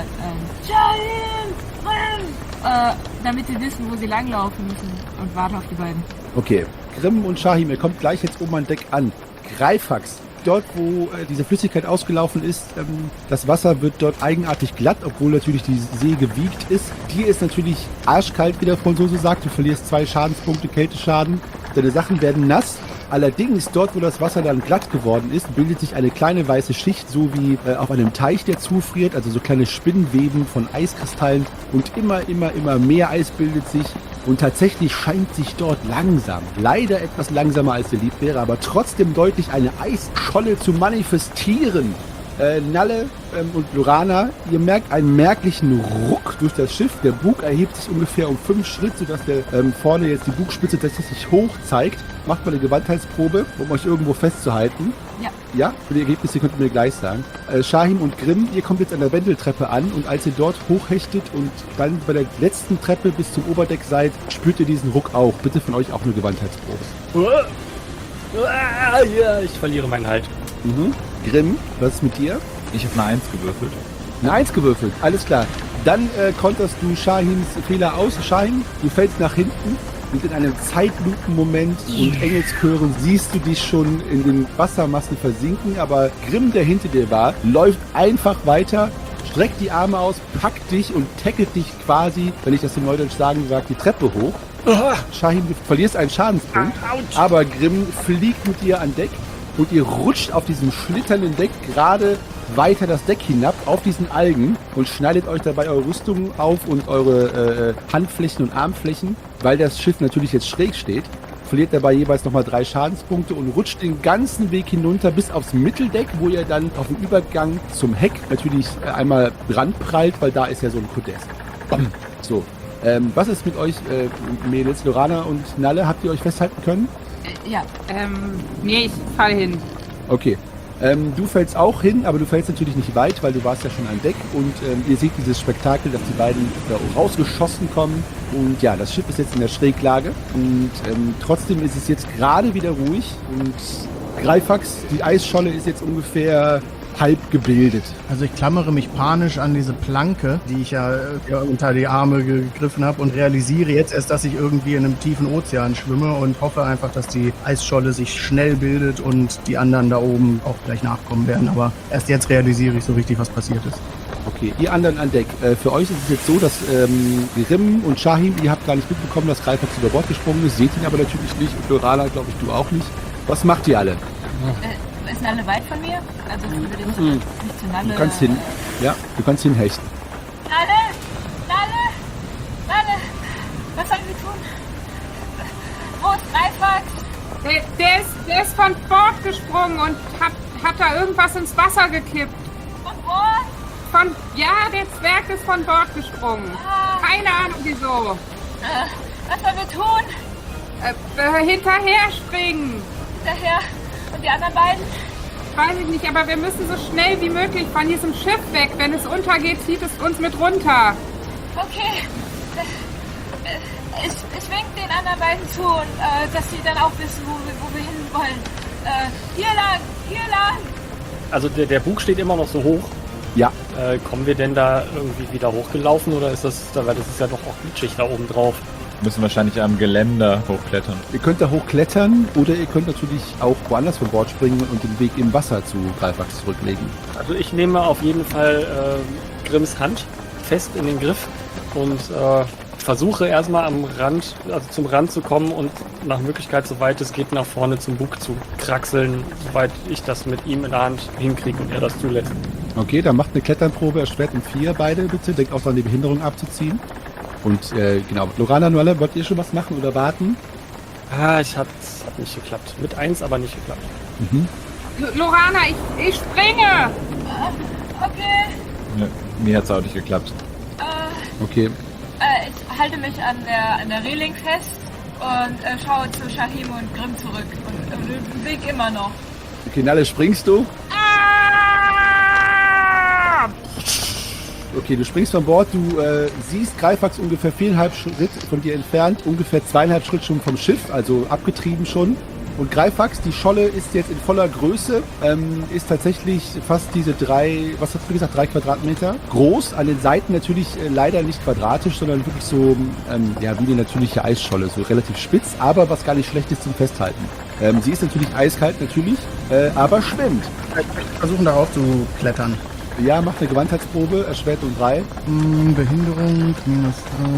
Shahim! Damit sie wissen, wo sie langlaufen müssen und warte auf die beiden. Okay, Grimm und Shahim, ihr kommt gleich jetzt oben an Deck an. Greifax, dort wo diese Flüssigkeit ausgelaufen ist, das Wasser wird dort eigenartig glatt, obwohl natürlich die See gewiegt ist. Dir ist natürlich arschkalt, wie der Franzose sagt. Du verlierst 2 Schadenspunkte Kälteschaden. Deine Sachen werden nass. Allerdings, dort wo das Wasser dann glatt geworden ist, bildet sich eine kleine weiße Schicht, so wie auf einem Teich, der zufriert, also so kleine Spinnweben von Eiskristallen und immer mehr Eis bildet sich und tatsächlich scheint sich dort langsam, leider etwas langsamer als dir lieb wäre, aber trotzdem deutlich eine Eisscholle zu manifestieren. Nalle und Lorana, ihr merkt einen merklichen Ruck durch das Schiff. Der Bug erhebt sich ungefähr um 5 Schritt, sodass der vorne jetzt die Bugspitze tatsächlich hoch zeigt. Macht mal eine Gewandheitsprobe, um euch irgendwo festzuhalten. Ja. Ja, für die Ergebnisse könnt ihr mir gleich sagen. Shahim und Grimm, ihr kommt jetzt an der Wendeltreppe an und als ihr dort hochhechtet und dann bei der letzten Treppe bis zum Oberdeck seid, spürt ihr diesen Ruck auch. Bitte von euch auch eine Gewandheitsprobe. Ja, ich verliere meinen Halt. Grimm, was ist mit dir? Ich habe eine 1 gewürfelt. Eine 1 gewürfelt, alles klar. Dann konterst du Shahims Fehler aus. Shahim, du fällst nach hinten und in einem Zeitlupenmoment und Engelschören siehst du dich schon in den Wassermassen versinken, aber Grimm, der hinter dir war, läuft einfach weiter, streckt die Arme aus, packt dich und tackelt dich quasi, wenn ich das in Neudeutsch sagen sage, die Treppe hoch. Shahim, du verlierst einen Schadenspunkt, aber Grimm fliegt mit dir an Deck und ihr rutscht auf diesem schlitternden Deck gerade weiter das Deck hinab auf diesen Algen und schneidet euch dabei eure Rüstung auf und eure Handflächen und Armflächen, weil das Schiff natürlich jetzt schräg steht. Verliert dabei jeweils nochmal 3 Schadenspunkte und rutscht den ganzen Weg hinunter bis aufs Mitteldeck, wo ihr dann auf dem Übergang zum Heck natürlich einmal brandprallt, weil da ist ja so ein Podest. So, was ist mit euch, Mädels, Lorana und Nalle? Habt ihr euch festhalten können? Ja. Nee, ich falle hin. Okay. Du fällst auch hin, aber du fällst natürlich nicht weit, weil du warst ja schon an Deck und ihr seht dieses Spektakel, dass die beiden da rausgeschossen kommen und ja, das Schiff ist jetzt in der Schräglage und trotzdem ist es jetzt gerade wieder ruhig und Greifax, die Eisscholle ist jetzt ungefähr halb gebildet. Also ich klammere mich panisch an diese Planke, die ich ja unter die Arme gegriffen habe und realisiere jetzt erst, dass ich irgendwie in einem tiefen Ozean schwimme und hoffe einfach, dass die Eisscholle sich schnell bildet und die anderen da oben auch gleich nachkommen werden. Aber erst jetzt realisiere ich so richtig, was passiert ist. Okay, ihr anderen an Deck. Für euch ist es jetzt so, dass Grimm und Shahim, ihr habt gar nicht mitbekommen, dass Greifax über Bord gesprungen ist, seht ihn aber natürlich nicht und Lorana, glaube ich, du auch nicht. Was macht ihr alle? Ist Nalle weit von mir? Also ich würde nicht zu Nalle... Du kannst hin. Ja, du kannst hinhechten. Nalle! Was sollen wir tun? Wo ist Greifax? Der ist von Bord gesprungen und hat da irgendwas ins Wasser gekippt. Von Bord? Der Zwerg ist von Bord gesprungen. Keine Ahnung wieso. Was sollen wir tun? Hinterher springen. Hinterher? Und Und die anderen beiden? Weiß ich nicht, aber wir müssen so schnell wie möglich von diesem Schiff weg. Wenn es untergeht, zieht es uns mit runter. Okay. Ich wink den anderen beiden zu, und, dass sie dann auch wissen, wo wir hin wollen. Hier lang! Also der Bug steht immer noch so hoch. Ja. Kommen wir denn da irgendwie wieder hochgelaufen oder ist das, weil das ist ja doch auch glitschig da oben drauf. Müssen wahrscheinlich am Geländer hochklettern. Ihr könnt da hochklettern oder ihr könnt natürlich auch woanders von Bord springen und den Weg im Wasser zu Greifax zurücklegen. Also ich nehme auf jeden Fall Grimms Hand fest in den Griff und versuche erstmal am Rand, also zum Rand zu kommen und nach Möglichkeit, soweit es geht, nach vorne zum Bug zu kraxeln, soweit ich das mit ihm in der Hand hinkriege und er das zulässt. Okay, dann macht eine Kletternprobe, erschwert um 4 beide bitte. Denkt auch daran, die Behinderung abzuziehen. Und genau, Lorana, Noelle, wollt ihr schon was machen oder warten? Hat nicht geklappt. Mit 1 aber nicht geklappt. Mhm. Lorana, ich springe! Okay. Ja, mir hat's auch nicht geklappt. Okay, Ich halte mich an der Reling fest und schaue zu Shahim und Grimm zurück. Und den Weg immer noch. okay, Nalle, springst du? Okay, du springst von Bord, du siehst Greifax ungefähr 4,5 Schritt von dir entfernt, ungefähr 2,5 Schritt schon vom Schiff, also abgetrieben schon. Und Greifax, die Scholle ist jetzt in voller Größe, ist tatsächlich fast diese 3 Quadratmeter groß. An den Seiten natürlich leider nicht quadratisch, sondern wirklich so, wie eine natürliche Eisscholle, so relativ spitz, aber was gar nicht schlecht ist zum Festhalten. Sie ist natürlich eiskalt, aber schwimmt. Versuchen darauf zu klettern. Ja, macht eine Gewandheitsprobe, erschwert um 3. Behinderung, minus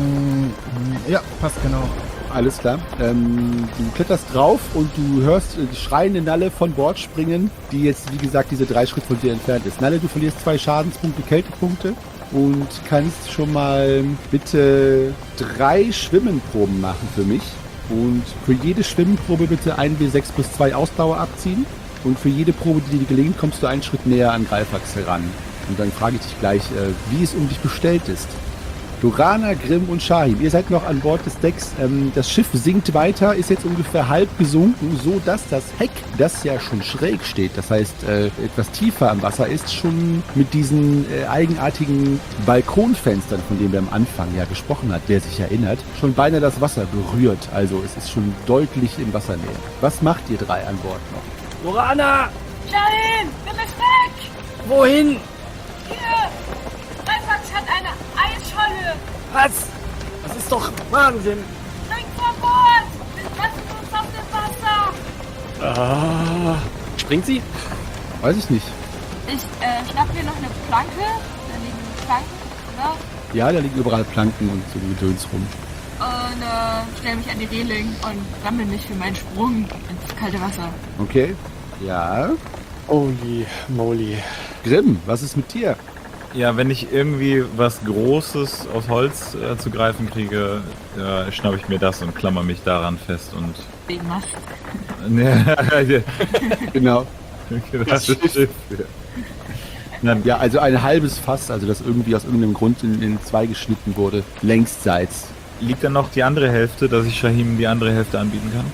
3. Ja, passt genau. Alles klar. Du kletterst drauf und du hörst die schreiende Nalle von Bord springen, die jetzt, wie gesagt, diese 3 Schritt von dir entfernt ist. Nalle, du verlierst 2 Schadenspunkte, Kältepunkte und kannst schon mal bitte 3 Schwimmenproben machen für mich. Und für jede Schwimmenprobe bitte 1 W6 plus 2 Ausdauer abziehen. Und für jede Probe, die dir gelingt, kommst du einen Schritt näher an Greifax heran. Und dann frage ich dich gleich, wie es um dich bestellt ist. Lorana, Grimm und Shahim, ihr seid noch an Bord des Decks. Das Schiff sinkt weiter, ist jetzt ungefähr halb gesunken, so dass das Heck, das ja schon schräg steht, das heißt etwas tiefer am Wasser ist, schon mit diesen eigenartigen Balkonfenstern, von denen wir am Anfang ja gesprochen hat, wer sich erinnert, schon beinahe das Wasser berührt. Also es ist schon deutlich in Wassernähe. Was macht ihr 3 an Bord noch? Lorana! Shahim, nimm es weg! Wohin? Hier! Greifax hat eine Eisscholle! Was? Das ist doch Wahnsinn! Spring vor Bord! Wir lassen uns auf dem Wasser! Springt sie? Weiß ich nicht. Ich schnapp mir noch eine Planke. Da liegen Planken, oder? Ja, da liegen überall Planken und so Gedöns rum. Und stelle mich an die Reling und sammle mich für meinen Sprung ins kalte Wasser. Okay. Ja. Holy moly. Grimm, was ist mit dir? Ja, wenn ich irgendwie was Großes aus Holz zu greifen kriege, schnappe ich mir das und klammer mich daran fest und... Wegen Mast. Genau. Das Schiff. Ja, also ein halbes Fass, also das irgendwie aus irgendeinem Grund in 2 geschnitten wurde, längsseits. Liegt dann noch die andere Hälfte, dass ich Shahim die andere Hälfte anbieten kann?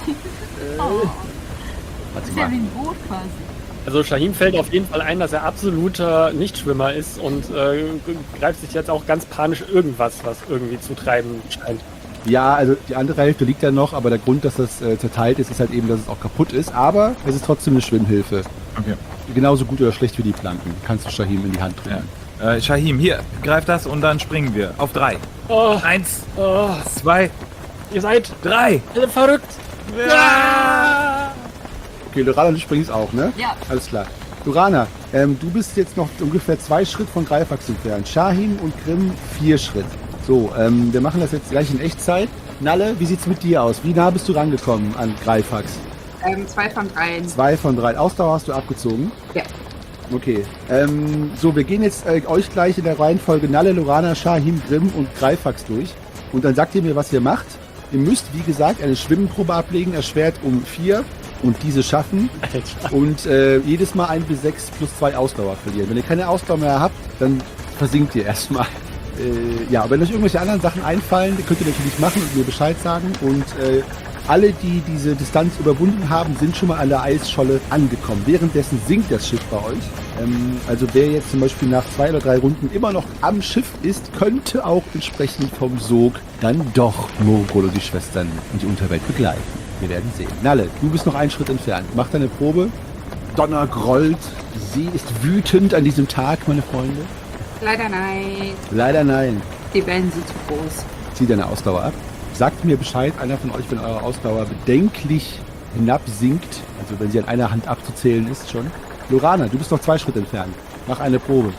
Das ist ja wie ein Boot quasi. Also Shahim fällt auf jeden Fall ein, dass er absoluter Nichtschwimmer ist und greift sich jetzt auch ganz panisch irgendwas, was irgendwie zu treiben scheint. Ja, also die andere Hälfte liegt ja noch, aber der Grund, dass das zerteilt ist, ist halt eben, dass es auch kaputt ist. Aber es ist trotzdem eine Schwimmhilfe. Okay. Genauso gut oder schlecht wie die Planken. Kannst du Shahim in die Hand drücken. Ja. Shahim, hier, greif das und dann springen wir. Auf 3. Oh, 1, oh, 2, ihr seid 3. alle verrückt. Ja! Okay, Lorana, du springst auch, ne? Ja. Alles klar. Lorana, du bist jetzt noch ungefähr 2 Schritt von Greifax entfernt. Shahim und Grimm 4 Schritt. So, wir machen das jetzt gleich in Echtzeit. Nalle, wie sieht's mit dir aus? Wie nah bist du rangekommen an Greifax? 2 von 3. 2 von 3. Ausdauer hast du abgezogen? Ja. Okay. So, wir gehen jetzt euch gleich in der Reihenfolge Nalle, Lorana, Shahim, Grimm und Greifax durch. Und dann sagt ihr mir, was ihr macht. Ihr müsst, wie gesagt, eine Schwimmprobe ablegen, erschwert um 4 und diese schaffen. Alter. Und jedes Mal 1 bis 6 plus 2 Ausdauer verlieren. Wenn ihr keine Ausdauer mehr habt, dann versinkt ihr erstmal. Ja, wenn euch irgendwelche anderen Sachen einfallen, könnt ihr natürlich machen und mir Bescheid sagen. Und Alle, die diese Distanz überwunden haben, sind schon mal an der Eisscholle angekommen. Währenddessen sinkt das Schiff bei euch. Also wer jetzt zum Beispiel nach 2 oder 3 Runden immer noch am Schiff ist, könnte auch entsprechend vom Sog dann doch Morgul und die Schwestern in die Unterwelt begleiten. Wir werden sehen. Nalle, du bist noch einen Schritt entfernt. Mach deine Probe. Donner grollt. Sie ist wütend an diesem Tag, meine Freunde. Leider nein. Leider nein. Die Wellen sind zu groß. Zieh deine Ausdauer ab. Sagt mir Bescheid, einer von euch, wenn eure Ausdauer bedenklich hinabsinkt. Also wenn sie an einer Hand abzuzählen ist schon. Lorana, du bist noch 2 Schritte entfernt. Mach eine Probe.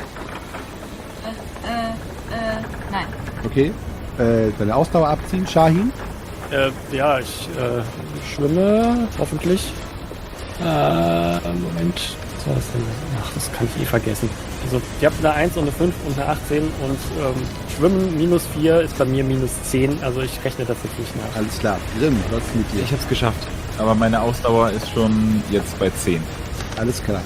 Nein. Okay. Deine Ausdauer abziehen. Shahin? Ja, ich schwimme, hoffentlich. Moment. Was war das denn? Ach, das kann ich vergessen. Also, ich habe eine 1 und eine 5 und eine 18 und Schwimmen -4 ist bei mir -10. Also, ich rechne das jetzt nicht nach. Alles klar. Grimm, was ist mit dir? Ich hab's geschafft. Aber meine Ausdauer ist schon jetzt bei 10. Alles klar.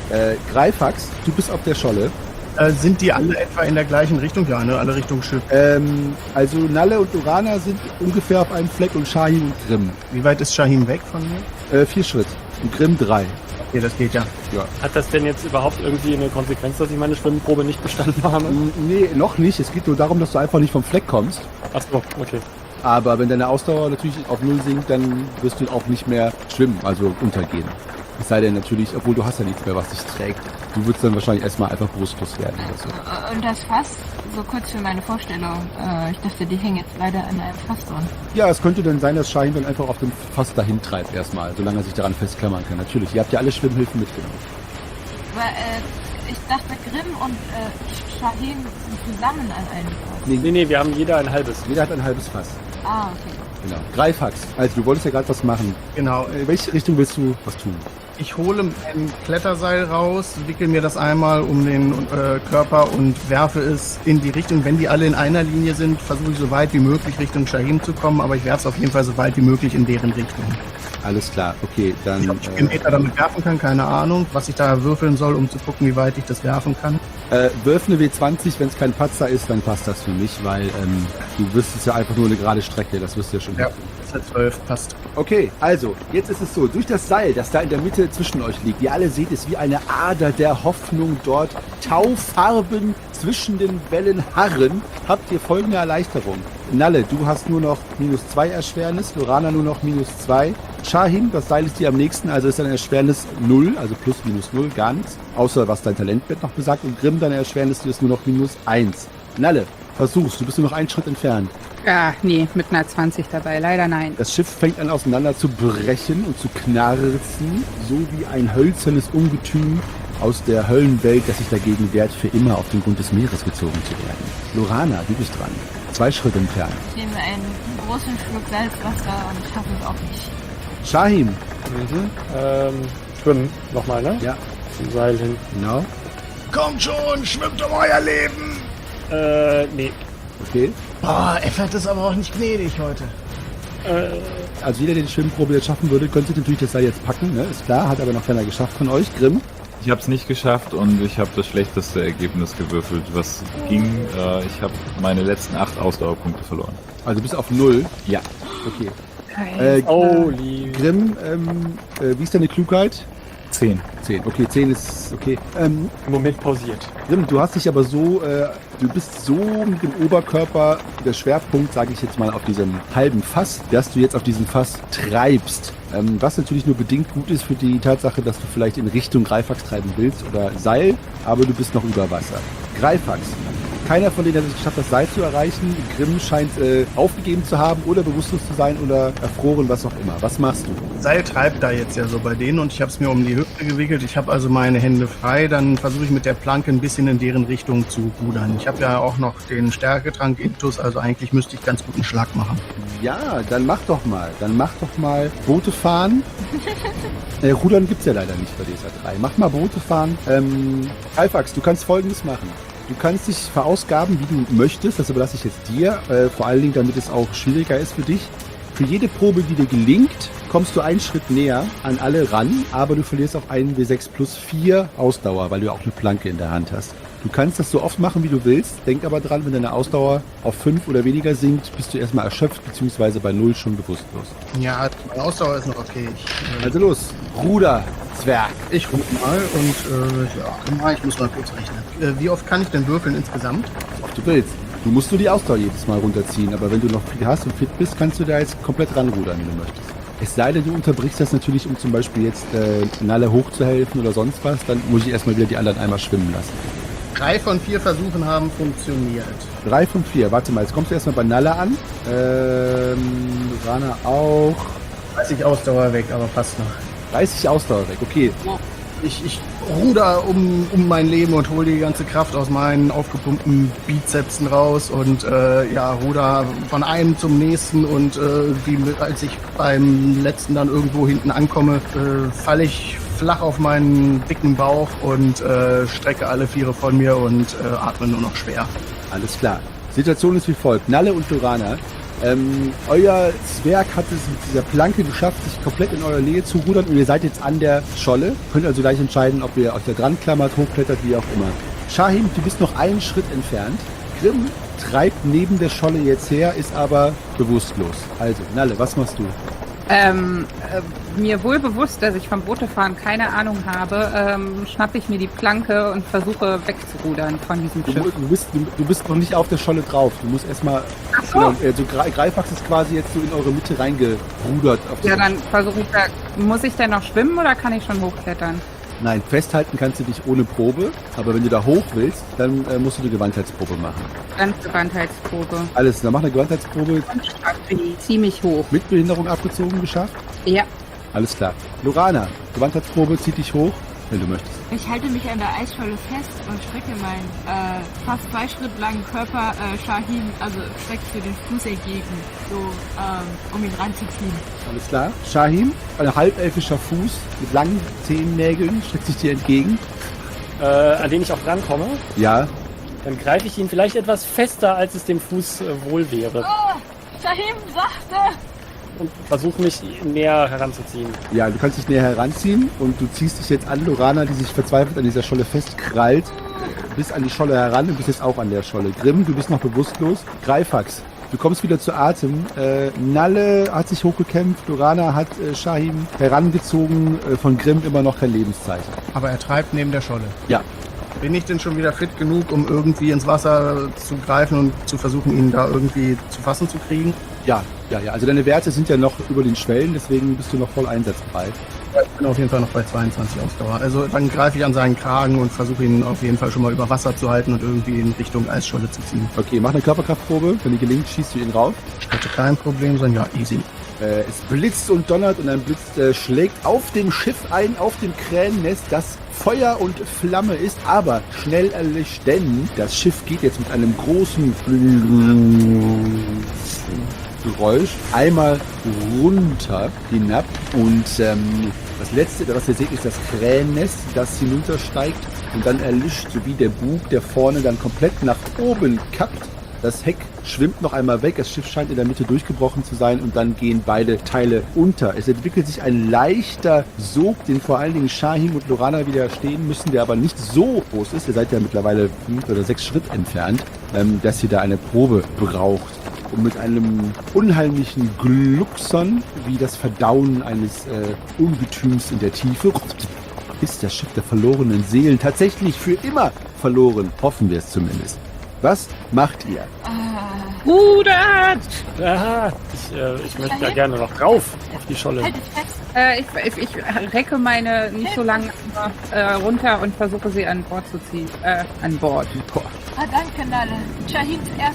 Greifax, du bist auf der Scholle. Sind die alle etwa in der gleichen Richtung? Ja, ne? Alle Richtung Schiff. Also Nalle und Lorana sind ungefähr auf einem Fleck und Shahin und Grimm. Wie weit ist Shahin weg von mir? 4 Schritt. Und Grimm 3. Okay, das geht ja. Hat das denn jetzt überhaupt irgendwie eine Konsequenz, dass ich meine Schwimmprobe nicht bestanden habe? Nee, noch nicht. Es geht nur darum, dass du einfach nicht vom Fleck kommst. Ach so, okay. Aber wenn deine Ausdauer natürlich auf 0 sinkt, dann wirst du auch nicht mehr schwimmen, also untergehen. Es sei denn natürlich, obwohl du hast ja nichts mehr, was dich trägt. Du würdest dann wahrscheinlich erstmal einfach brustlos werden oder so. Und das Fass, so kurz für meine Vorstellung, ich dachte, die hängen jetzt leider an einem Fass dran. Ja, es könnte dann sein, dass Shahin dann einfach auf dem Fass dahin treibt erstmal, solange er sich daran festklammern kann. Natürlich, ihr habt ja alle Schwimmhilfen mitgenommen. Aber ich dachte, Grimm und Shahin sind zusammen an einem Fass. Nee, wir haben jeder ein halbes. Jeder hat ein halbes Fass. Ah, okay. Genau. Greifax, also du wolltest ja gerade was machen. Genau. In welche Richtung willst du was tun? Ich hole ein Kletterseil raus, wickel mir das einmal um den Körper und werfe es in die Richtung. Wenn die alle in einer Linie sind, versuche ich so weit wie möglich Richtung Shahin zu kommen, aber ich werfe es auf jeden Fall so weit wie möglich in deren Richtung. Alles klar, okay, dann... Ob ich 4 Meter damit werfen kann, keine Ahnung. Was ich da würfeln soll, um zu gucken, wie weit ich das werfen kann. Wirf eine W20, wenn es kein Patzer ist, dann passt das für mich, weil du wirst es ja einfach nur eine gerade Strecke, das wirst du ja schon Ja, das hat 12, passt. Okay, also, jetzt ist es so, durch das Seil, das da in der Mitte zwischen euch liegt, ihr alle seht es wie eine Ader der Hoffnung dort, Taufarben zwischen den Wellen harren, habt ihr folgende Erleichterung. Nalle, du hast nur noch -2 Erschwernis, Lorana nur noch -2. Shahin, das Seil ist dir am nächsten, also ist deine Erschwernis 0, also plus minus 0, gar nichts. Außer was dein Talentwert noch besagt. Und Grimm, deine Erschwernis ist nur noch -1. Nalle, versuch's, du bist nur noch einen Schritt entfernt. Ja, nee, mit einer 20 dabei. Leider nein. Das Schiff fängt an auseinander zu brechen und zu knarzen, so wie ein hölzernes Ungetüm aus der Höllenwelt, das sich dagegen wehrt, für immer auf den Grund des Meeres gezogen zu werden. Lorana, du bist dran. 2 Schritte entfernt. Ich nehme einen großen Schluck Salzwasser und schaffe es auch nicht. Shahin. Schwimmen nochmal, ne? Ja. Zum Seil hin. Genau. Kommt schon, schwimmt um euer Leben! Nee. Okay. Boah, Effert ist aber auch nicht gnädig heute. Also jeder, der die Schwimmprobe jetzt schaffen würde, könnte natürlich das Seil jetzt packen, ne? Ist klar, hat aber noch keiner geschafft von euch. Grimm? Ich habe es nicht geschafft und ich habe das schlechteste Ergebnis gewürfelt, was ging. Ich habe meine letzten 8 Ausdauerpunkte verloren. Also du bist auf 0. Ja. Okay. Holy. Grimm, wie ist deine Klugheit? 10. 10. Okay, 10 ist okay. Im Moment pausiert. Grimm, du hast dich aber so, du bist so mit dem Oberkörper, der Schwerpunkt, sage ich jetzt mal, auf diesem halben Fass, dass du jetzt auf diesem Fass treibst. Was natürlich nur bedingt gut ist für die Tatsache, dass du vielleicht in Richtung Greifax treiben willst oder Seil, aber du bist noch über Wasser. Greifax. Keiner von denen hat es geschafft, das Seil zu erreichen. Grimm scheint aufgegeben zu haben oder bewusstlos zu sein oder erfroren, was auch immer. Was machst du? Seil treibt da jetzt ja so bei denen und ich habe es mir um die Hüfte gewickelt. Ich habe also meine Hände frei. Dann versuche ich mit der Planke ein bisschen in deren Richtung zu rudern. Ich habe ja auch noch den Stärketrank Intus, also eigentlich müsste ich ganz guten Schlag machen. Ja, dann mach doch mal. Boote fahren. Rudern gibt's ja leider nicht bei DSA 3. Mach mal Boote fahren. Greifax, du kannst Folgendes machen. Du kannst dich verausgaben, wie du möchtest, das überlasse ich jetzt dir, vor allen Dingen, damit es auch schwieriger ist für dich. Für jede Probe, die dir gelingt, kommst du einen Schritt näher an alle ran, aber du verlierst auch einen W6 plus 4 Ausdauer, weil du auch eine Planke in der Hand hast. Du kannst das so oft machen, wie du willst. Denk aber dran, wenn deine Ausdauer auf 5 oder weniger sinkt, bist du erstmal erschöpft, beziehungsweise bei 0 schon bewusstlos. Ja, meine Ausdauer ist noch okay. Also los, Ruder, Zwerg. Ich rufe mal und ich muss mal kurz rechnen. Wie oft kann ich denn würfeln insgesamt? So oft du willst. Du musst nur die Ausdauer jedes Mal runterziehen, aber wenn du noch viel hast und fit bist, kannst du da jetzt komplett ranrudern, wenn du möchtest. Es sei denn, du unterbrichst das natürlich, um zum Beispiel jetzt Nalle hochzuhelfen oder sonst was, dann muss ich erstmal wieder die anderen einmal schwimmen lassen. 3 von 4 Versuchen haben funktioniert. 3 von 4, warte mal, jetzt kommst du erstmal bei Nalle an. Rana auch. 30 Ausdauer weg, aber passt noch. 30 Ausdauer weg, okay. Ich ruder um mein Leben und hole die ganze Kraft aus meinen aufgepumpten Bizepsen raus und ruder von einem zum nächsten und als ich beim letzten dann irgendwo hinten ankomme, falle ich flach auf meinen dicken Bauch und strecke alle 4 von mir und atme nur noch schwer. Alles klar. Situation ist wie folgt. Nalle und Lorana. Euer Zwerg hat es mit dieser Planke geschafft, sich komplett in eurer Nähe zu rudern und ihr seid jetzt an der Scholle. Könnt also gleich entscheiden, ob ihr euch da dran klammert, hochklettert, wie auch immer. Shahim, du bist noch einen Schritt entfernt. Grimm treibt neben der Scholle jetzt her, ist aber bewusstlos. Also, Nalle, was machst du? Mir wohl bewusst, dass ich vom Bootefahren keine Ahnung habe, schnappe ich mir die Planke und versuche wegzurudern von diesem Schiff. Du bist noch nicht auf der Scholle drauf. Du musst erstmal. Ach so. Genau, Greifax ist quasi jetzt so in eure Mitte reingerudert. Ja, dann versuche ich da. Muss ich denn noch schwimmen oder kann ich schon hochklettern? Nein, festhalten kannst du dich ohne Probe, aber wenn du da hoch willst, dann musst du eine Gewandheitsprobe machen. Dann Gewandheitsprobe. Alles, dann mach eine Gewandheitsprobe. Ziemlich hoch. Mit Behinderung abgezogen geschafft? Ja. Alles klar. Lorana, Gewandheitsprobe, zieh dich hoch, wenn du möchtest. Ich halte mich an der Eisscholle fest und strecke meinen fast 2 Schritt langen Körper Shahim, also strecke für den Fuß entgegen, so um ihn ranzuziehen. Alles klar. Shahim, ein halbelfischer Fuß mit langen Zehennägeln, streckt sich dir entgegen. An den ich auch rankomme. Ja. Dann greife ich ihn vielleicht etwas fester, als es dem Fuß wohl wäre. Oh, Shahim, sachte! Und versuche mich näher heranzuziehen. Ja, du kannst dich näher heranziehen und du ziehst dich jetzt an Lorana, die sich verzweifelt an dieser Scholle festkrallt. Du bist an die Scholle heran und bist jetzt auch an der Scholle. Grimm, du bist noch bewusstlos. Greifax, du kommst wieder zu Atem. Nalle hat sich hochgekämpft. Lorana hat Shahim herangezogen. Von Grimm immer noch kein Lebenszeichen. Aber er treibt neben der Scholle. Ja. Bin ich denn schon wieder fit genug, um irgendwie ins Wasser zu greifen und zu versuchen, ihn da irgendwie zu fassen zu kriegen? Ja. Also deine Werte sind ja noch über den Schwellen, deswegen bist du noch voll einsatzbereit. Ja, ich bin auf jeden Fall noch bei 22 Ausdauer. Also dann greife ich an seinen Kragen und versuche ihn auf jeden Fall schon mal über Wasser zu halten und irgendwie in Richtung Eisscholle zu ziehen. Okay, mach eine Körperkraftprobe. Wenn die gelingt, schießt du ihn rauf. Sollte kein Problem sein, ja, easy. Es blitzt und donnert und ein Blitz schlägt auf dem Schiff ein, auf dem Krähennest, das Feuer und Flamme ist, aber schnell erlischt, denn das Schiff geht jetzt mit einem großen Geräusch einmal runter hinab und das letzte, was ihr seht, ist das Krähennest, das hinuntersteigt und dann erlischt, sowie der Bug, der vorne dann komplett nach oben kappt. Das Heck schwimmt noch einmal weg, das Schiff scheint in der Mitte durchgebrochen zu sein und dann gehen beide Teile unter. Es entwickelt sich ein leichter Sog, den vor allen Dingen Shahim und Lorana widerstehen müssen, der aber nicht so groß ist. Ihr seid ja mittlerweile 5 oder 6 Schritt entfernt, dass ihr da eine Probe braucht. Und mit einem unheimlichen Glucksern, wie das Verdauen eines Ungetüms in der Tiefe, ist das Schiff der verlorenen Seelen tatsächlich für immer verloren. Hoffen wir es zumindest. Was macht ihr? Rudert! Aha, ich möchte da gerne noch drauf, auf die Scholle. Halt dich fest! Ich recke meine nicht so lang runter und versuche sie an Bord zu ziehen. An Bord. Ah, danke, Nalle. Shahim zuerst.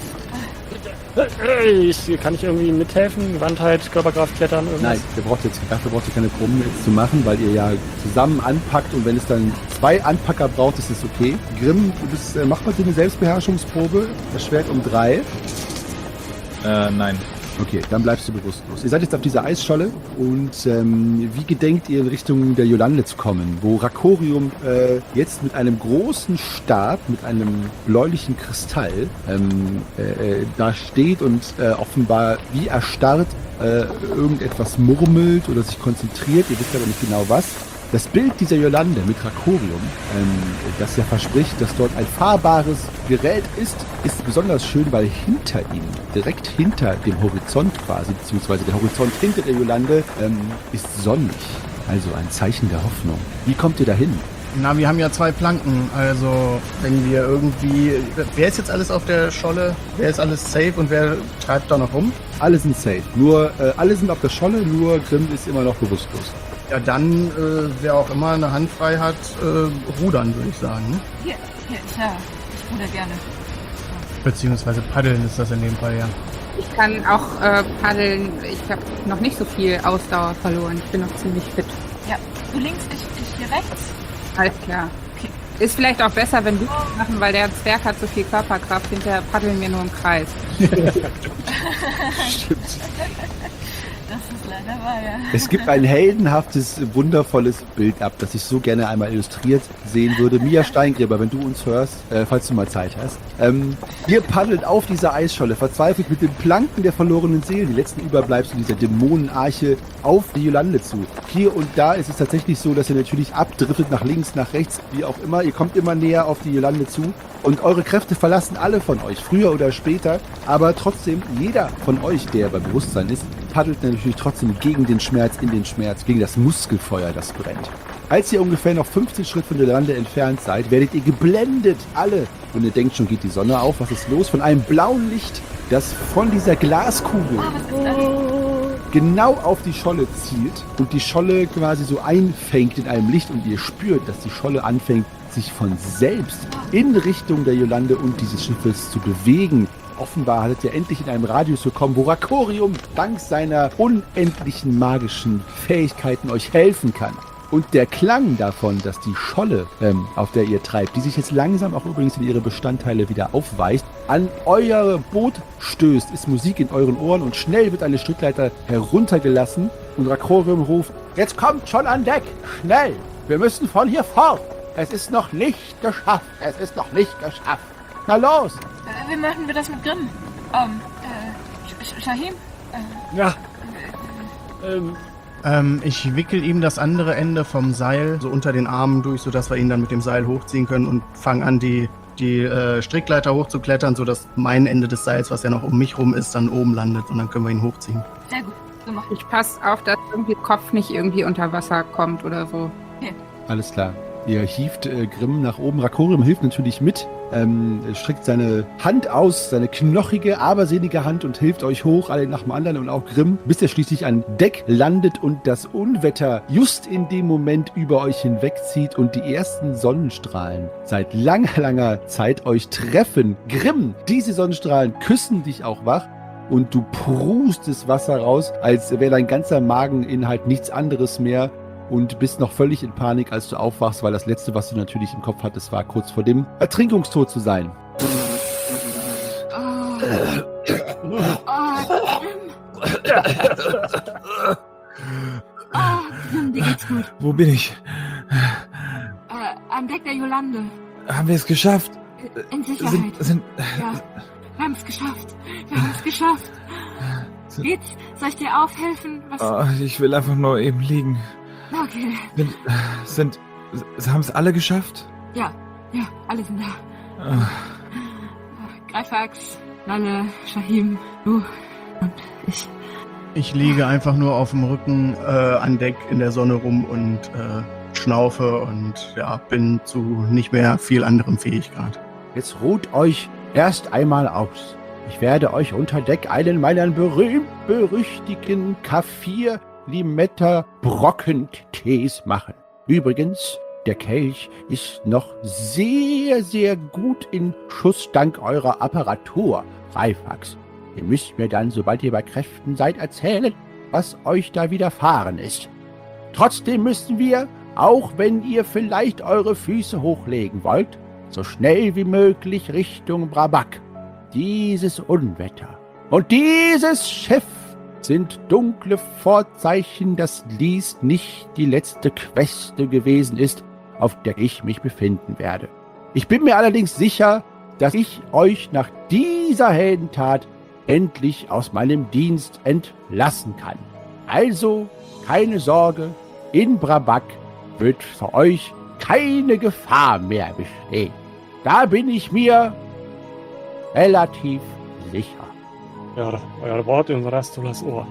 Kann ich irgendwie mithelfen? Gewandheit, Körperkraft, Klettern, irgendwas? Nein, dafür braucht ihr keine Proben jetzt zu machen, weil ihr ja zusammen anpackt und wenn es dann 2 Anpacker braucht, ist es okay. Grimm, mach mal eine Selbstbeherrschungsprobe. Das Schwert um 3. Nein. Okay, dann bleibst du bewusstlos. Ihr seid jetzt auf dieser Eisscholle und wie gedenkt ihr in Richtung der Yolande zu kommen, wo Rakorium jetzt mit einem großen Stab, mit einem bläulichen Kristall da steht und offenbar wie erstarrt irgendetwas murmelt oder sich konzentriert, ihr wisst aber nicht genau was. Das Bild dieser Yolande mit Rakorium, das ja verspricht, dass dort ein fahrbares Gerät ist besonders schön, weil hinter ihm, direkt hinter dem Horizont quasi, beziehungsweise der Horizont hinter der Yolande, ist sonnig. Also ein Zeichen der Hoffnung. Wie kommt ihr dahin? Na, wir haben ja 2 Planken, also wenn wir irgendwie... Wer ist jetzt alles auf der Scholle? Wer ist alles safe und wer treibt da noch rum? Alle sind safe. Nur, alle sind auf der Scholle, nur Grimm ist immer noch bewusstlos. Ja, dann, wer auch immer eine Hand frei hat, rudern, würde ich sagen. Ne? Hier, klar. Ich ruder gerne. Beziehungsweise paddeln ist das in dem Fall, ja. Ich kann auch paddeln. Ich habe noch nicht so viel Ausdauer verloren. Ich bin noch ziemlich fit. Ja, du links, ich hier rechts. Alles klar. Okay. Ist vielleicht auch besser, wenn wir das machen, weil der Zwerg hat so viel Körperkraft. Hinterher paddeln wir nur im Kreis. Stimmt. Das ist leider wahr, ja. Es gibt ein heldenhaftes, wundervolles Bild ab, das ich so gerne einmal illustriert sehen würde. Mia Steingräber, wenn du uns hörst, falls du mal Zeit hast. Ihr paddelt auf dieser Eisscholle, verzweifelt mit den Planken der verlorenen Seelen, die letzten Überbleibsel dieser Dämonenarche, auf die Yolande zu. Hier und da ist es tatsächlich so, dass ihr natürlich abdriftet nach links, nach rechts, wie auch immer. Ihr kommt immer näher auf die Yolande zu und eure Kräfte verlassen alle von euch, früher oder später. Aber trotzdem, jeder von euch, der bei Bewusstsein ist, paddelt natürlich trotzdem gegen den Schmerz, in den Schmerz, gegen das Muskelfeuer, das brennt. Als ihr ungefähr noch 15 Schritt von der Lande entfernt seid, werdet ihr geblendet, alle. Und ihr denkt schon, geht die Sonne auf, was ist los? Von einem blauen Licht, das von dieser Glaskugel genau auf die Scholle zielt und die Scholle quasi so einfängt in einem Licht und ihr spürt, dass die Scholle anfängt, sich von selbst in Richtung der Yolande und dieses Schiffes zu bewegen. Offenbar hattet ihr endlich in einem Radius gekommen, wo Rakorium dank seiner unendlichen magischen Fähigkeiten euch helfen kann. Und der Klang davon, dass die Scholle, auf der ihr treibt, die sich jetzt langsam auch übrigens in ihre Bestandteile wieder aufweicht, an euer Boot stößt, ist Musik in euren Ohren und schnell wird eine Strickleiter heruntergelassen und Rakorium ruft, jetzt kommt schon an Deck, schnell, wir müssen von hier fort, es ist noch nicht geschafft, es ist noch nicht geschafft. Na los! Wie machen wir das mit Grimm? Shahim? Ja. Ich wickel ihm das andere Ende vom Seil so unter den Armen durch, sodass wir ihn dann mit dem Seil hochziehen können und fangen an, die Strickleiter hochzuklettern, sodass mein Ende des Seils, was ja noch um mich rum ist, dann oben landet und dann können wir ihn hochziehen. Sehr gut, so mach ich. Ich passe auf, dass irgendwie der Kopf nicht irgendwie unter Wasser kommt oder so. Okay. Alles klar. Ihr hieft Grimm nach oben. Rakorium hilft natürlich mit, streckt seine Hand aus, seine knochige, abersehnige Hand und hilft euch hoch, alle nach dem anderen und auch Grimm, bis er schließlich an Deck landet und das Unwetter just in dem Moment über euch hinwegzieht und die ersten Sonnenstrahlen seit langer, langer Zeit euch treffen. Grimm, diese Sonnenstrahlen küssen dich auch wach und du prustest Wasser raus, als wäre dein ganzer Mageninhalt nichts anderes mehr. Und bist noch völlig in Panik, als du aufwachst, weil das Letzte, was du natürlich im Kopf hattest, war kurz vor dem Ertrinkungstod zu sein. Dir geht's gut. Wo bin ich? An Deck der Yolande. Haben wir es geschafft? In Sicherheit. Ja, wir haben es geschafft. Geht's? Soll ich dir aufhelfen? Ich will einfach nur eben liegen. Okay. Haben es alle geschafft? Ja, alle sind da. Greifax, Nalle, Shahim, du und ich. Ich liege einfach nur auf dem Rücken an Deck in der Sonne rum und schnaufe und ja, bin zu nicht mehr viel anderem fähig gerade. Jetzt ruht euch erst einmal aus. Ich werde euch unter Deck einen meiner berühmt-berüchtigten K4 Limetta Brockentees machen. Übrigens, der Kelch ist noch sehr, sehr gut in Schuss dank eurer Apparatur, Greifax. Ihr müsst mir dann, sobald ihr bei Kräften seid, erzählen, was euch da widerfahren ist. Trotzdem müssen wir, auch wenn ihr vielleicht eure Füße hochlegen wollt, so schnell wie möglich Richtung Brabak. Dieses Unwetter und dieses Schiff sind dunkle Vorzeichen, dass dies nicht die letzte Queste gewesen ist, auf der ich mich befinden werde. Ich bin mir allerdings sicher, dass ich euch nach dieser Heldentat endlich aus meinem Dienst entlassen kann. Also, keine Sorge, in Brabak wird für euch keine Gefahr mehr bestehen. Da bin ich mir relativ sicher. Ja, euer Wort und Rastulas Ohr.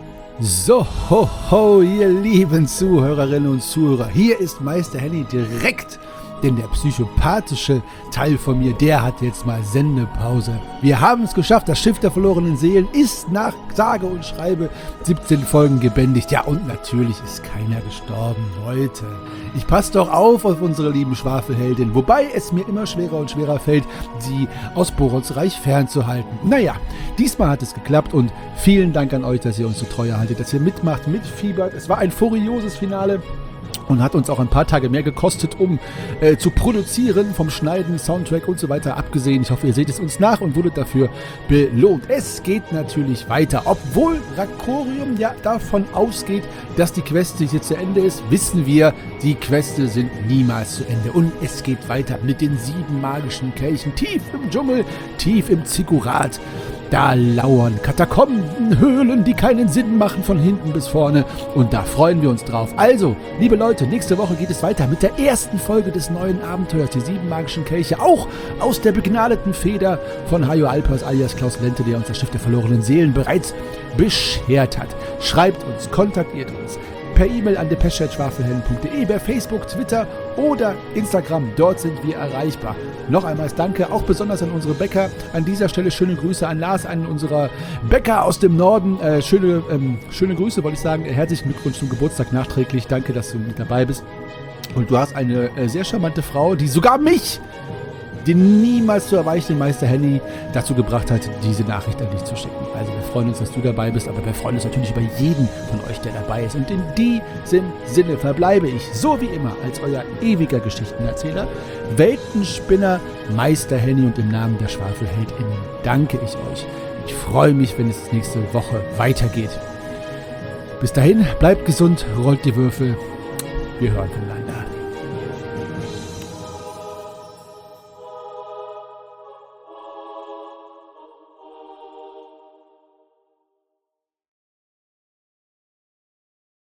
So, ho, ihr lieben Zuhörerinnen und Zuhörer. Hier ist Meister Henny direkt, denn der psychopathische Teil von mir, der hat jetzt mal Sendepause. Wir haben es geschafft, das Schiff der verlorenen Seelen ist nach sage und schreibe 17 Folgen gebändigt. Ja, und natürlich ist keiner gestorben, Leute. Ich passe doch auf unsere lieben Schwafelheldin, wobei es mir immer schwerer und schwerer fällt, sie aus Borons Reich fernzuhalten. Naja, diesmal hat es geklappt und vielen Dank an euch, dass ihr uns so treu haltet, dass ihr mitmacht, mitfiebert. Es war ein furioses Finale. Und hat uns auch ein paar Tage mehr gekostet, um zu produzieren, vom Schneiden, Soundtrack und so weiter abgesehen. Ich hoffe, ihr seht es uns nach und wurdet dafür belohnt. Es geht natürlich weiter. Obwohl Rakorium ja davon ausgeht, dass die Quest jetzt zu Ende ist, wissen wir, die Queste sind niemals zu Ende. Und es geht weiter mit den 7 magischen Kelchen, tief im Dschungel, tief im Ziggurat. Da lauern Katakomben, Höhlen, die keinen Sinn machen von hinten bis vorne. Und da freuen wir uns drauf. Also, liebe Leute, nächste Woche geht es weiter mit der ersten Folge des neuen Abenteuers, die 7 magischen Kelche. Auch aus der begnadeten Feder von Hajo Alpers alias Klaus Lente, der uns das Schiff der verlorenen Seelen bereits beschert hat. Schreibt uns, kontaktiert uns. Per E-Mail an depesche@schwafelhelden.de, bei Facebook, Twitter oder Instagram. Dort sind wir erreichbar. Noch einmal Danke, auch besonders an unsere Bäcker. An dieser Stelle schöne Grüße an Lars, an unserer Bäcker aus dem Norden. Schöne Grüße, wollte ich sagen. Herzlichen Glückwunsch zum Geburtstag nachträglich. Danke, dass du mit dabei bist. Und du hast eine sehr charmante Frau, die sogar mich, den niemals zu erweichenden Meister Henny, dazu gebracht hat, diese Nachricht an dich zu schicken. Also wir freuen uns, dass du dabei bist, aber wir freuen uns natürlich über jeden von euch, der dabei ist. Und in diesem Sinne verbleibe ich, so wie immer, als euer ewiger Geschichtenerzähler, Weltenspinner, Meister Henny, und im Namen der SchwafelheldInnen danke ich euch. Ich freue mich, wenn es nächste Woche weitergeht. Bis dahin, bleibt gesund, rollt die Würfel. Wir hören voneinander.